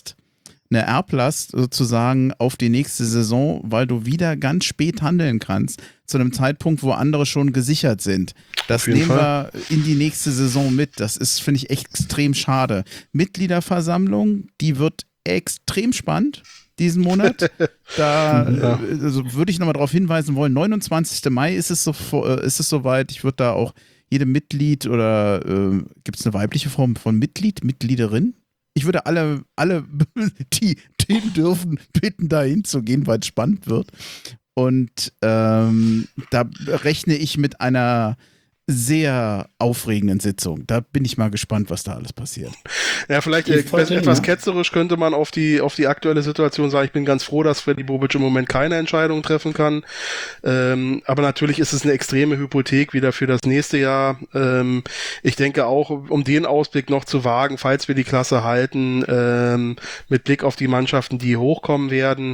Erblast sozusagen auf die nächste Saison, weil du wieder ganz spät handeln kannst, zu einem Zeitpunkt, wo andere schon gesichert sind. Das nehmen wir in die nächste Saison mit. Das ist, finde ich, extrem schade. Mitgliederversammlung, die wird extrem spannend diesen Monat. Da also würde ich nochmal darauf hinweisen wollen, 29. Mai ist es soweit. Ich würde da auch jedem Mitglied oder gibt es eine weibliche Form von Mitgliederin? Ich würde alle, die dürfen, bitten, da hinzugehen, weil es spannend wird. Und da rechne ich mit einer sehr aufregenden Sitzung. Da bin ich mal gespannt, was da alles passiert. Ja, vielleicht etwas ketzerisch könnte man auf die aktuelle Situation sagen, ich bin ganz froh, dass Freddy Bobic im Moment keine Entscheidung treffen kann. Aber natürlich ist es eine extreme Hypothek wieder für das nächste Jahr. Ich denke auch, um den Ausblick noch zu wagen, falls wir die Klasse halten, mit Blick auf die Mannschaften, die hochkommen werden,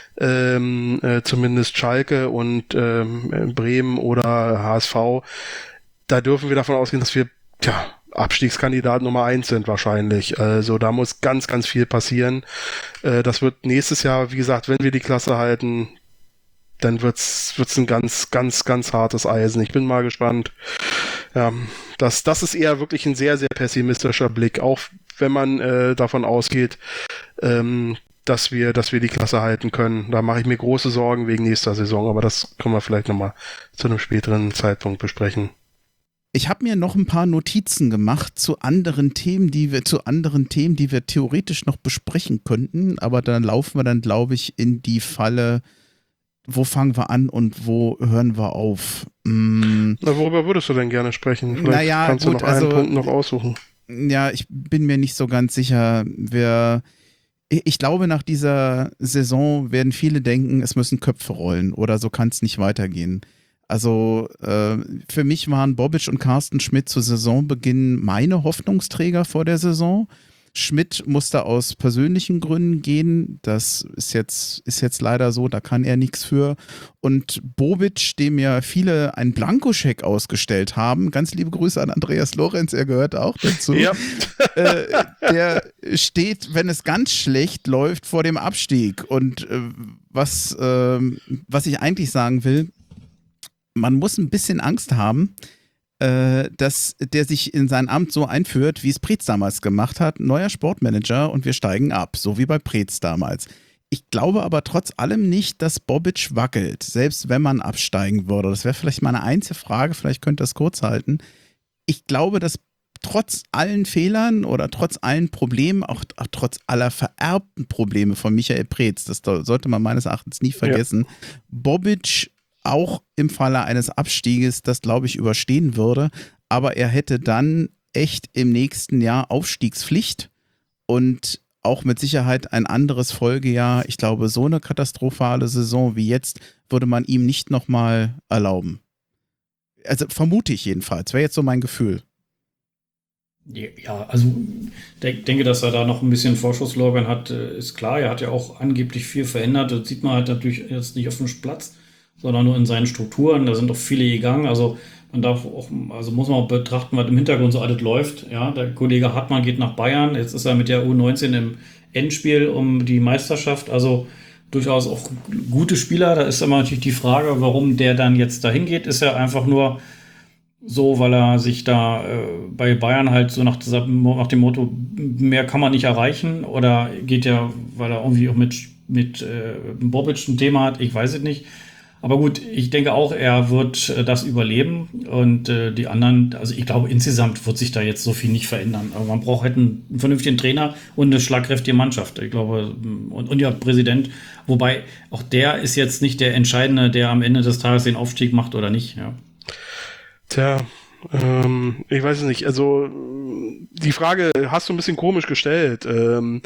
zumindest Schalke und Bremen oder HSV, da dürfen wir davon ausgehen, dass wir Abstiegskandidat Nummer 1 sind wahrscheinlich. Also da muss ganz, ganz viel passieren. Das wird nächstes Jahr, wie gesagt, wenn wir die Klasse halten, dann wird's ein ganz, ganz, ganz hartes Eisen. Ich bin mal gespannt. Ja, das ist eher wirklich ein sehr, sehr pessimistischer Blick, auch wenn man davon ausgeht, dass wir die Klasse halten können. Da mache ich mir große Sorgen wegen nächster Saison, aber das können wir vielleicht nochmal zu einem späteren Zeitpunkt besprechen. Ich habe mir noch ein paar Notizen gemacht zu anderen Themen, die wir theoretisch noch besprechen könnten, aber dann laufen wir dann, glaube ich, in die Falle, wo fangen wir an und wo hören wir auf? Na, worüber würdest du denn gerne sprechen? Vielleicht kannst du noch einen Punkt noch aussuchen. Ja, ich bin mir nicht so ganz sicher. Ich glaube, nach dieser Saison werden viele denken, es müssen Köpfe rollen oder so kann es nicht weitergehen. Also für mich waren Bobic und Carsten Schmidt zu Saisonbeginn meine Hoffnungsträger vor der Saison. Schmidt musste aus persönlichen Gründen gehen. Das ist jetzt leider so, da kann er nichts für. Und Bobic, dem ja viele einen Blankoscheck ausgestellt haben, ganz liebe Grüße an Andreas Lorenz, er gehört auch dazu. Ja. Der steht, wenn es ganz schlecht läuft, vor dem Abstieg. Und was ich eigentlich sagen will, man muss ein bisschen Angst haben, dass der sich in sein Amt so einführt, wie es Preetz damals gemacht hat. Neuer Sportmanager und wir steigen ab, so wie bei Preetz damals. Ich glaube aber trotz allem nicht, dass Bobic wackelt, selbst wenn man absteigen würde. Das wäre vielleicht mal eine einzige Frage, vielleicht könnt ihr das kurz halten. Ich glaube, dass trotz allen Fehlern oder trotz allen Problemen, auch trotz aller vererbten Probleme von Michael Preetz, das sollte man meines Erachtens nie vergessen, Bobic auch im Falle eines Abstieges das, glaube ich, überstehen würde. Aber er hätte dann echt im nächsten Jahr Aufstiegspflicht und auch mit Sicherheit ein anderes Folgejahr. Ich glaube, so eine katastrophale Saison wie jetzt würde man ihm nicht nochmal erlauben. Also vermute ich jedenfalls. Wäre jetzt so mein Gefühl. Ja, also ich denke, dass er da noch ein bisschen Vorschusslorbeeren hat, ist klar. Er hat ja auch angeblich viel verändert. Das sieht man halt natürlich jetzt nicht auf dem Platz, sondern nur in seinen Strukturen. Da sind doch viele gegangen. Also man darf auch, also muss man auch betrachten, was im Hintergrund so alles läuft. Ja, der Kollege Hartmann geht nach Bayern. Jetzt ist er mit der U19 im Endspiel um die Meisterschaft. Also durchaus auch gute Spieler. Da ist immer natürlich die Frage, warum der dann jetzt dahin geht. Ist ja einfach nur so, weil er sich da bei Bayern halt so nach dem Motto, mehr kann man nicht erreichen. Oder geht ja, weil er irgendwie auch mit Bobic ein Thema hat. Ich weiß es nicht. Aber gut, ich denke auch, er wird das überleben und die anderen, also ich glaube, insgesamt wird sich da jetzt so viel nicht verändern. Aber man braucht halt einen vernünftigen Trainer und eine schlagkräftige Mannschaft. Ich glaube, und ja, Präsident, wobei auch der ist jetzt nicht der Entscheidende, der am Ende des Tages den Aufstieg macht oder nicht. Ja. Tja, ich weiß es nicht. Also die Frage hast du ein bisschen komisch gestellt.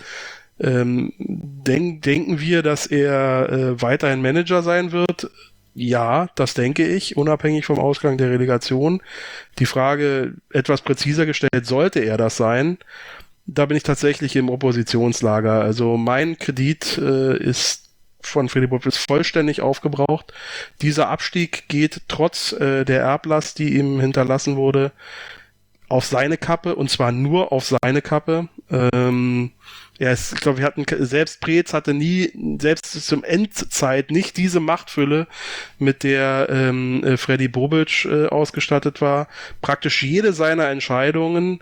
Denken wir, dass er weiterhin Manager sein wird? Ja, das denke ich, unabhängig vom Ausgang der Relegation. Die Frage etwas präziser gestellt, sollte er das sein? Da bin ich tatsächlich im Oppositionslager. Also mein Kredit ist von Freddy Bobic vollständig aufgebraucht. Dieser Abstieg geht trotz der Erblast, die ihm hinterlassen wurde, auf seine Kappe, und zwar nur auf seine Kappe. Ich glaube, selbst Preetz hatte nie, selbst zum Endzeit, nicht diese Machtfülle, mit der Freddy Bobic ausgestattet war. Praktisch jede seiner Entscheidungen,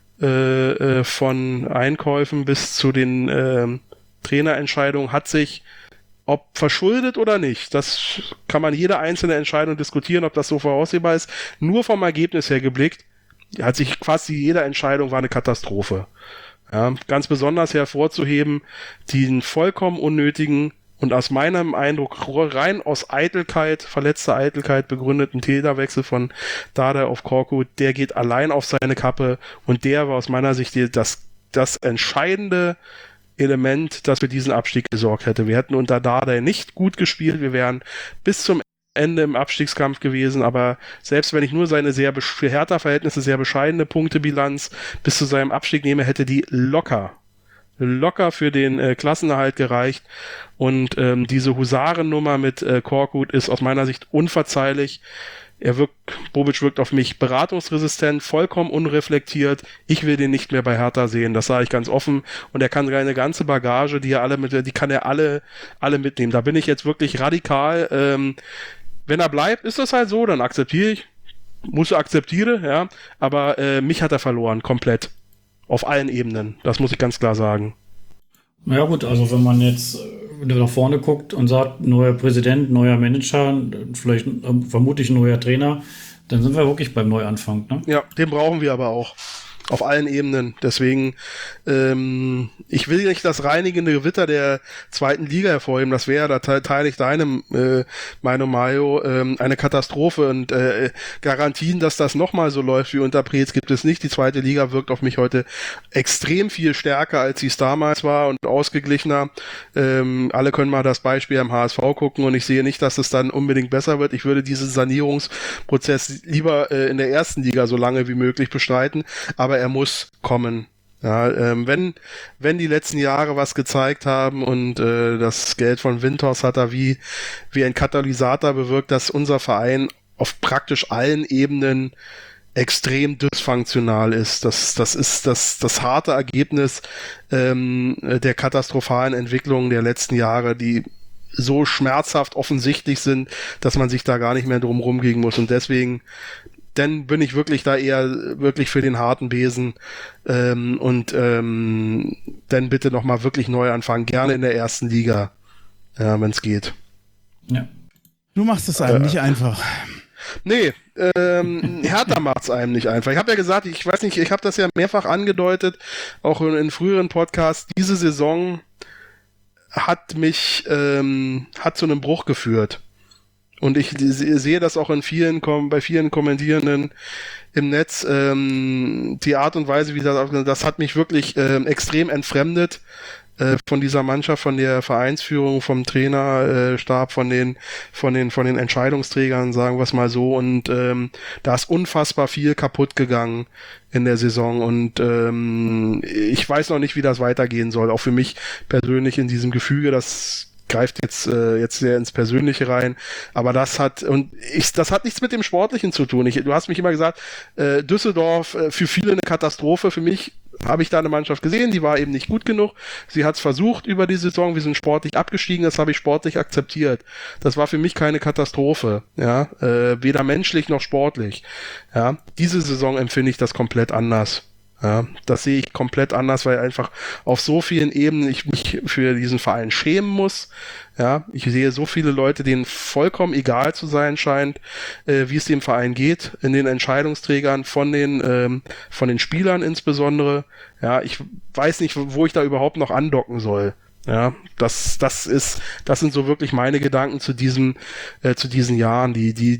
von Einkäufen bis zu den Trainerentscheidungen, hat sich, ob verschuldet oder nicht, das kann man jede einzelne Entscheidung diskutieren, ob das so voraussehbar ist, nur vom Ergebnis her geblickt, hat sich quasi jede Entscheidung war eine Katastrophe. Ja, ganz besonders hervorzuheben, den vollkommen unnötigen und aus meinem Eindruck rein aus Eitelkeit, verletzter Eitelkeit begründeten Täterwechsel von Dardai auf Korkut, der geht allein auf seine Kappe, und der war aus meiner Sicht das entscheidende Element, das für diesen Abstieg gesorgt hätte. Wir hätten unter Dardai nicht gut gespielt, wir wären bis zum Ende im Abstiegskampf gewesen, aber selbst wenn ich nur seine für Hertha-Verhältnisse sehr bescheidene Punktebilanz bis zu seinem Abstieg nehme, hätte die locker für den Klassenerhalt gereicht, und diese Husarennummer mit Korkut ist aus meiner Sicht unverzeihlich. Bobic wirkt auf mich beratungsresistent, vollkommen unreflektiert. Ich will den nicht mehr bei Hertha sehen, das sage ich ganz offen. Und er kann seine ganze Bagage, die kann er alle mitnehmen. Da bin ich jetzt wirklich radikal. Wenn er bleibt, ist das halt so, dann akzeptiere ich. Akzeptiere, ja. Aber mich hat er verloren, komplett. Auf allen Ebenen. Das muss ich ganz klar sagen. Ja gut, also wenn man jetzt nach vorne guckt und sagt, neuer Präsident, neuer Manager, vielleicht vermutlich ein neuer Trainer, dann sind wir wirklich beim Neuanfang, ne? Ja, den brauchen wir aber auch. Auf allen Ebenen. Deswegen, ich will nicht das reinigende Gewitter der zweiten Liga hervorheben. Das wäre, da teile ich deinem Meinung, Mario, eine Katastrophe, und Garantien, dass das nochmal so läuft wie unter Preetz, gibt es nicht. Die zweite Liga wirkt auf mich heute extrem viel stärker, als sie es damals war, und ausgeglichener. Alle können mal das Beispiel am HSV gucken, und ich sehe nicht, dass es dann unbedingt besser wird. Ich würde diesen Sanierungsprozess lieber in der ersten Liga so lange wie möglich bestreiten, aber er muss kommen. Ja, wenn die letzten Jahre was gezeigt haben, und das Geld von Windhorst hat da wie ein Katalysator bewirkt, dass unser Verein auf praktisch allen Ebenen extrem dysfunktional ist. Das ist das harte Ergebnis der katastrophalen Entwicklung der letzten Jahre, die so schmerzhaft offensichtlich sind, dass man sich da gar nicht mehr drum rumgehen muss. Und deswegen dann bin ich wirklich da eher wirklich für den harten Besen, und dann bitte nochmal wirklich neu anfangen, gerne in der ersten Liga, wenn es geht. Ja. Du machst es einem nicht einfach. Nee, Hertha macht's einem nicht einfach. Ich habe ja gesagt, ich weiß nicht, ich habe das ja mehrfach angedeutet, auch in früheren Podcasts, diese Saison hat zu einem Bruch geführt. Und ich sehe das auch bei vielen Kommentierenden im Netz, die Art und Weise, wie das hat mich wirklich extrem entfremdet von dieser Mannschaft, von der Vereinsführung, vom Trainerstab, von den Entscheidungsträgern, sagen wir es mal so. Und da ist unfassbar viel kaputt gegangen in der Saison. Und ich weiß noch nicht, wie das weitergehen soll. Auch für mich persönlich in diesem Gefüge, das greift jetzt sehr ins Persönliche rein, aber das hat nichts mit dem Sportlichen zu tun. Du hast mich immer gesagt, Düsseldorf für viele eine Katastrophe. Für mich habe ich da eine Mannschaft gesehen, die war eben nicht gut genug. Sie hat es versucht über die Saison, wir sind sportlich abgestiegen, das habe ich sportlich akzeptiert. Das war für mich keine Katastrophe, ja, weder menschlich noch sportlich. Ja, diese Saison empfinde ich das komplett anders. Ja, das sehe ich komplett anders, weil einfach auf so vielen Ebenen ich mich für diesen Verein schämen muss. Ja, ich sehe so viele Leute, denen vollkommen egal zu sein scheint, wie es dem Verein geht, in den Entscheidungsträgern, von den Spielern insbesondere. Ja, ich weiß nicht, wo ich da überhaupt noch andocken soll. Ja, das sind so wirklich meine Gedanken zu diesen Jahren.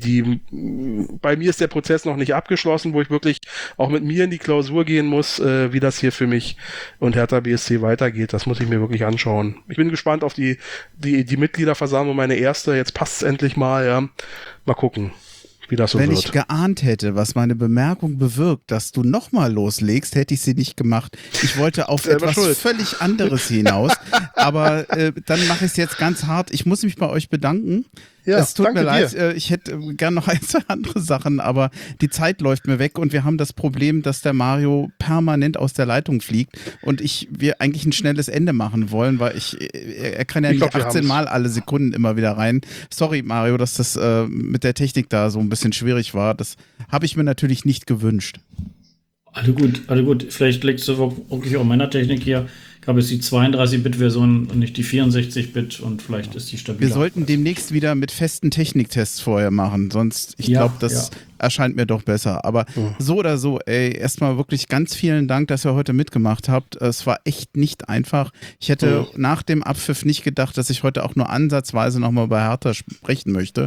Bei mir ist der Prozess noch nicht abgeschlossen, wo ich wirklich auch mit mir in die Klausur gehen muss, wie das hier für mich und Hertha BSC weitergeht. Das muss ich mir wirklich anschauen. Ich bin gespannt auf die Mitgliederversammlung, meine erste. Jetzt passt es endlich mal, ja. Mal gucken, wie das so Wenn wird. ich geahnt hätte, was meine Bemerkung bewirkt, dass du nochmal loslegst, hätte ich sie nicht gemacht. Ich wollte auf etwas völlig anderes hinaus, aber dann mache ich es jetzt ganz hart. Ich muss mich bei euch bedanken. Ja, es tut mir leid, ich hätte gern noch ein, zwei andere Sachen, aber die Zeit läuft mir weg und wir haben das Problem, dass der Mario permanent aus der Leitung fliegt und wir eigentlich ein schnelles Ende machen wollen, weil er kann ja nicht 18 Mal alle Sekunden immer wieder rein. Sorry, Mario, dass das mit der Technik da so ein bisschen schwierig war. Das habe ich mir natürlich nicht gewünscht. Alle gut. Vielleicht liegt es wirklich auch meiner Technik hier. Ich glaube, es ist die 32-Bit-Version und nicht die 64-Bit und vielleicht ist die stabiler. Wir sollten demnächst wieder mit festen Techniktests vorher machen, sonst, ich glaube, das erscheint mir doch besser. Aber so oder so, erstmal wirklich ganz vielen Dank, dass ihr heute mitgemacht habt. Es war echt nicht einfach. Ich hätte nach dem Abpfiff nicht gedacht, dass ich heute auch nur ansatzweise nochmal bei Hertha sprechen möchte.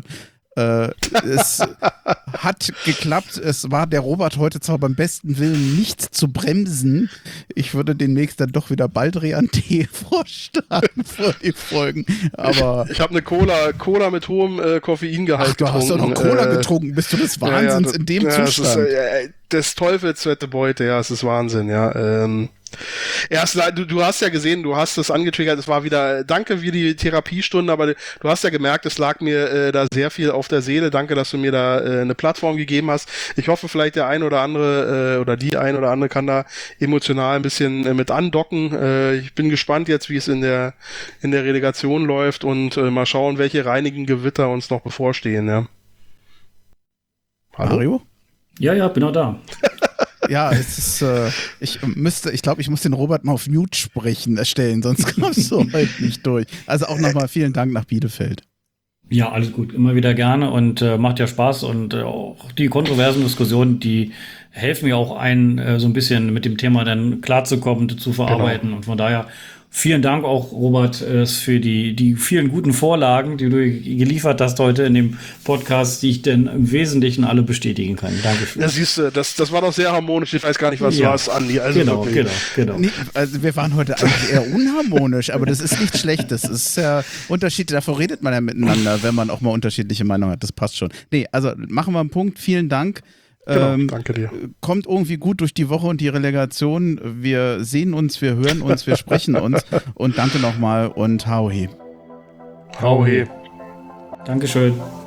Es hat geklappt. Es war der Robert heute zwar beim besten Willen nicht zu bremsen. Ich würde demnächst dann doch wieder Baldrian-Tee vorschlagen vor die Folgen. Aber ich habe eine Cola mit hohem Koffeingehalt getrunken. Du hast doch noch Cola getrunken. Bist du des Wahnsinns in dem Zustand? Es ist, des Teufels fette Beute, ja, es ist Wahnsinn, ja. Du hast ja gesehen, du hast es angetriggert, es war wieder, danke für die Therapiestunde, aber du hast ja gemerkt, es lag mir da sehr viel auf der Seele. Danke, dass du mir da eine Plattform gegeben hast. Ich hoffe, vielleicht der ein oder andere oder die ein oder andere kann da emotional ein bisschen mit andocken. Ich bin gespannt jetzt, wie es in der Relegation läuft und mal schauen, welche reinigen Gewitter uns noch bevorstehen, ja. Hallo? Mario? Ja, bin auch da. Ja, es ist, ich glaube, ich muss den Robert mal auf Mute stellen, sonst kommst du heute nicht durch. Also auch nochmal vielen Dank nach Bielefeld. Ja, alles gut, immer wieder gerne und macht ja Spaß und auch die kontroversen Diskussionen, die helfen mir auch so ein bisschen mit dem Thema dann klarzukommen, zu verarbeiten und von daher vielen Dank auch, Robert, für die vielen guten Vorlagen, die du geliefert hast heute in dem Podcast, die ich denn im Wesentlichen alle bestätigen kann. Danke für. Ja, siehst du, das war doch sehr harmonisch. Ich weiß gar nicht, was du hast, Andi. Also genau. Nee, also wir waren heute eigentlich eher unharmonisch, aber das ist nicht schlecht. Das ist ja Unterschied. Davor redet man ja miteinander, wenn man auch mal unterschiedliche Meinungen hat. Das passt schon. Nee, also machen wir einen Punkt. Vielen Dank. Genau, danke dir. Kommt irgendwie gut durch die Woche und die Relegation. Wir sehen uns, wir hören uns, wir sprechen uns. Und danke nochmal und hau he. Hau he. Dankeschön.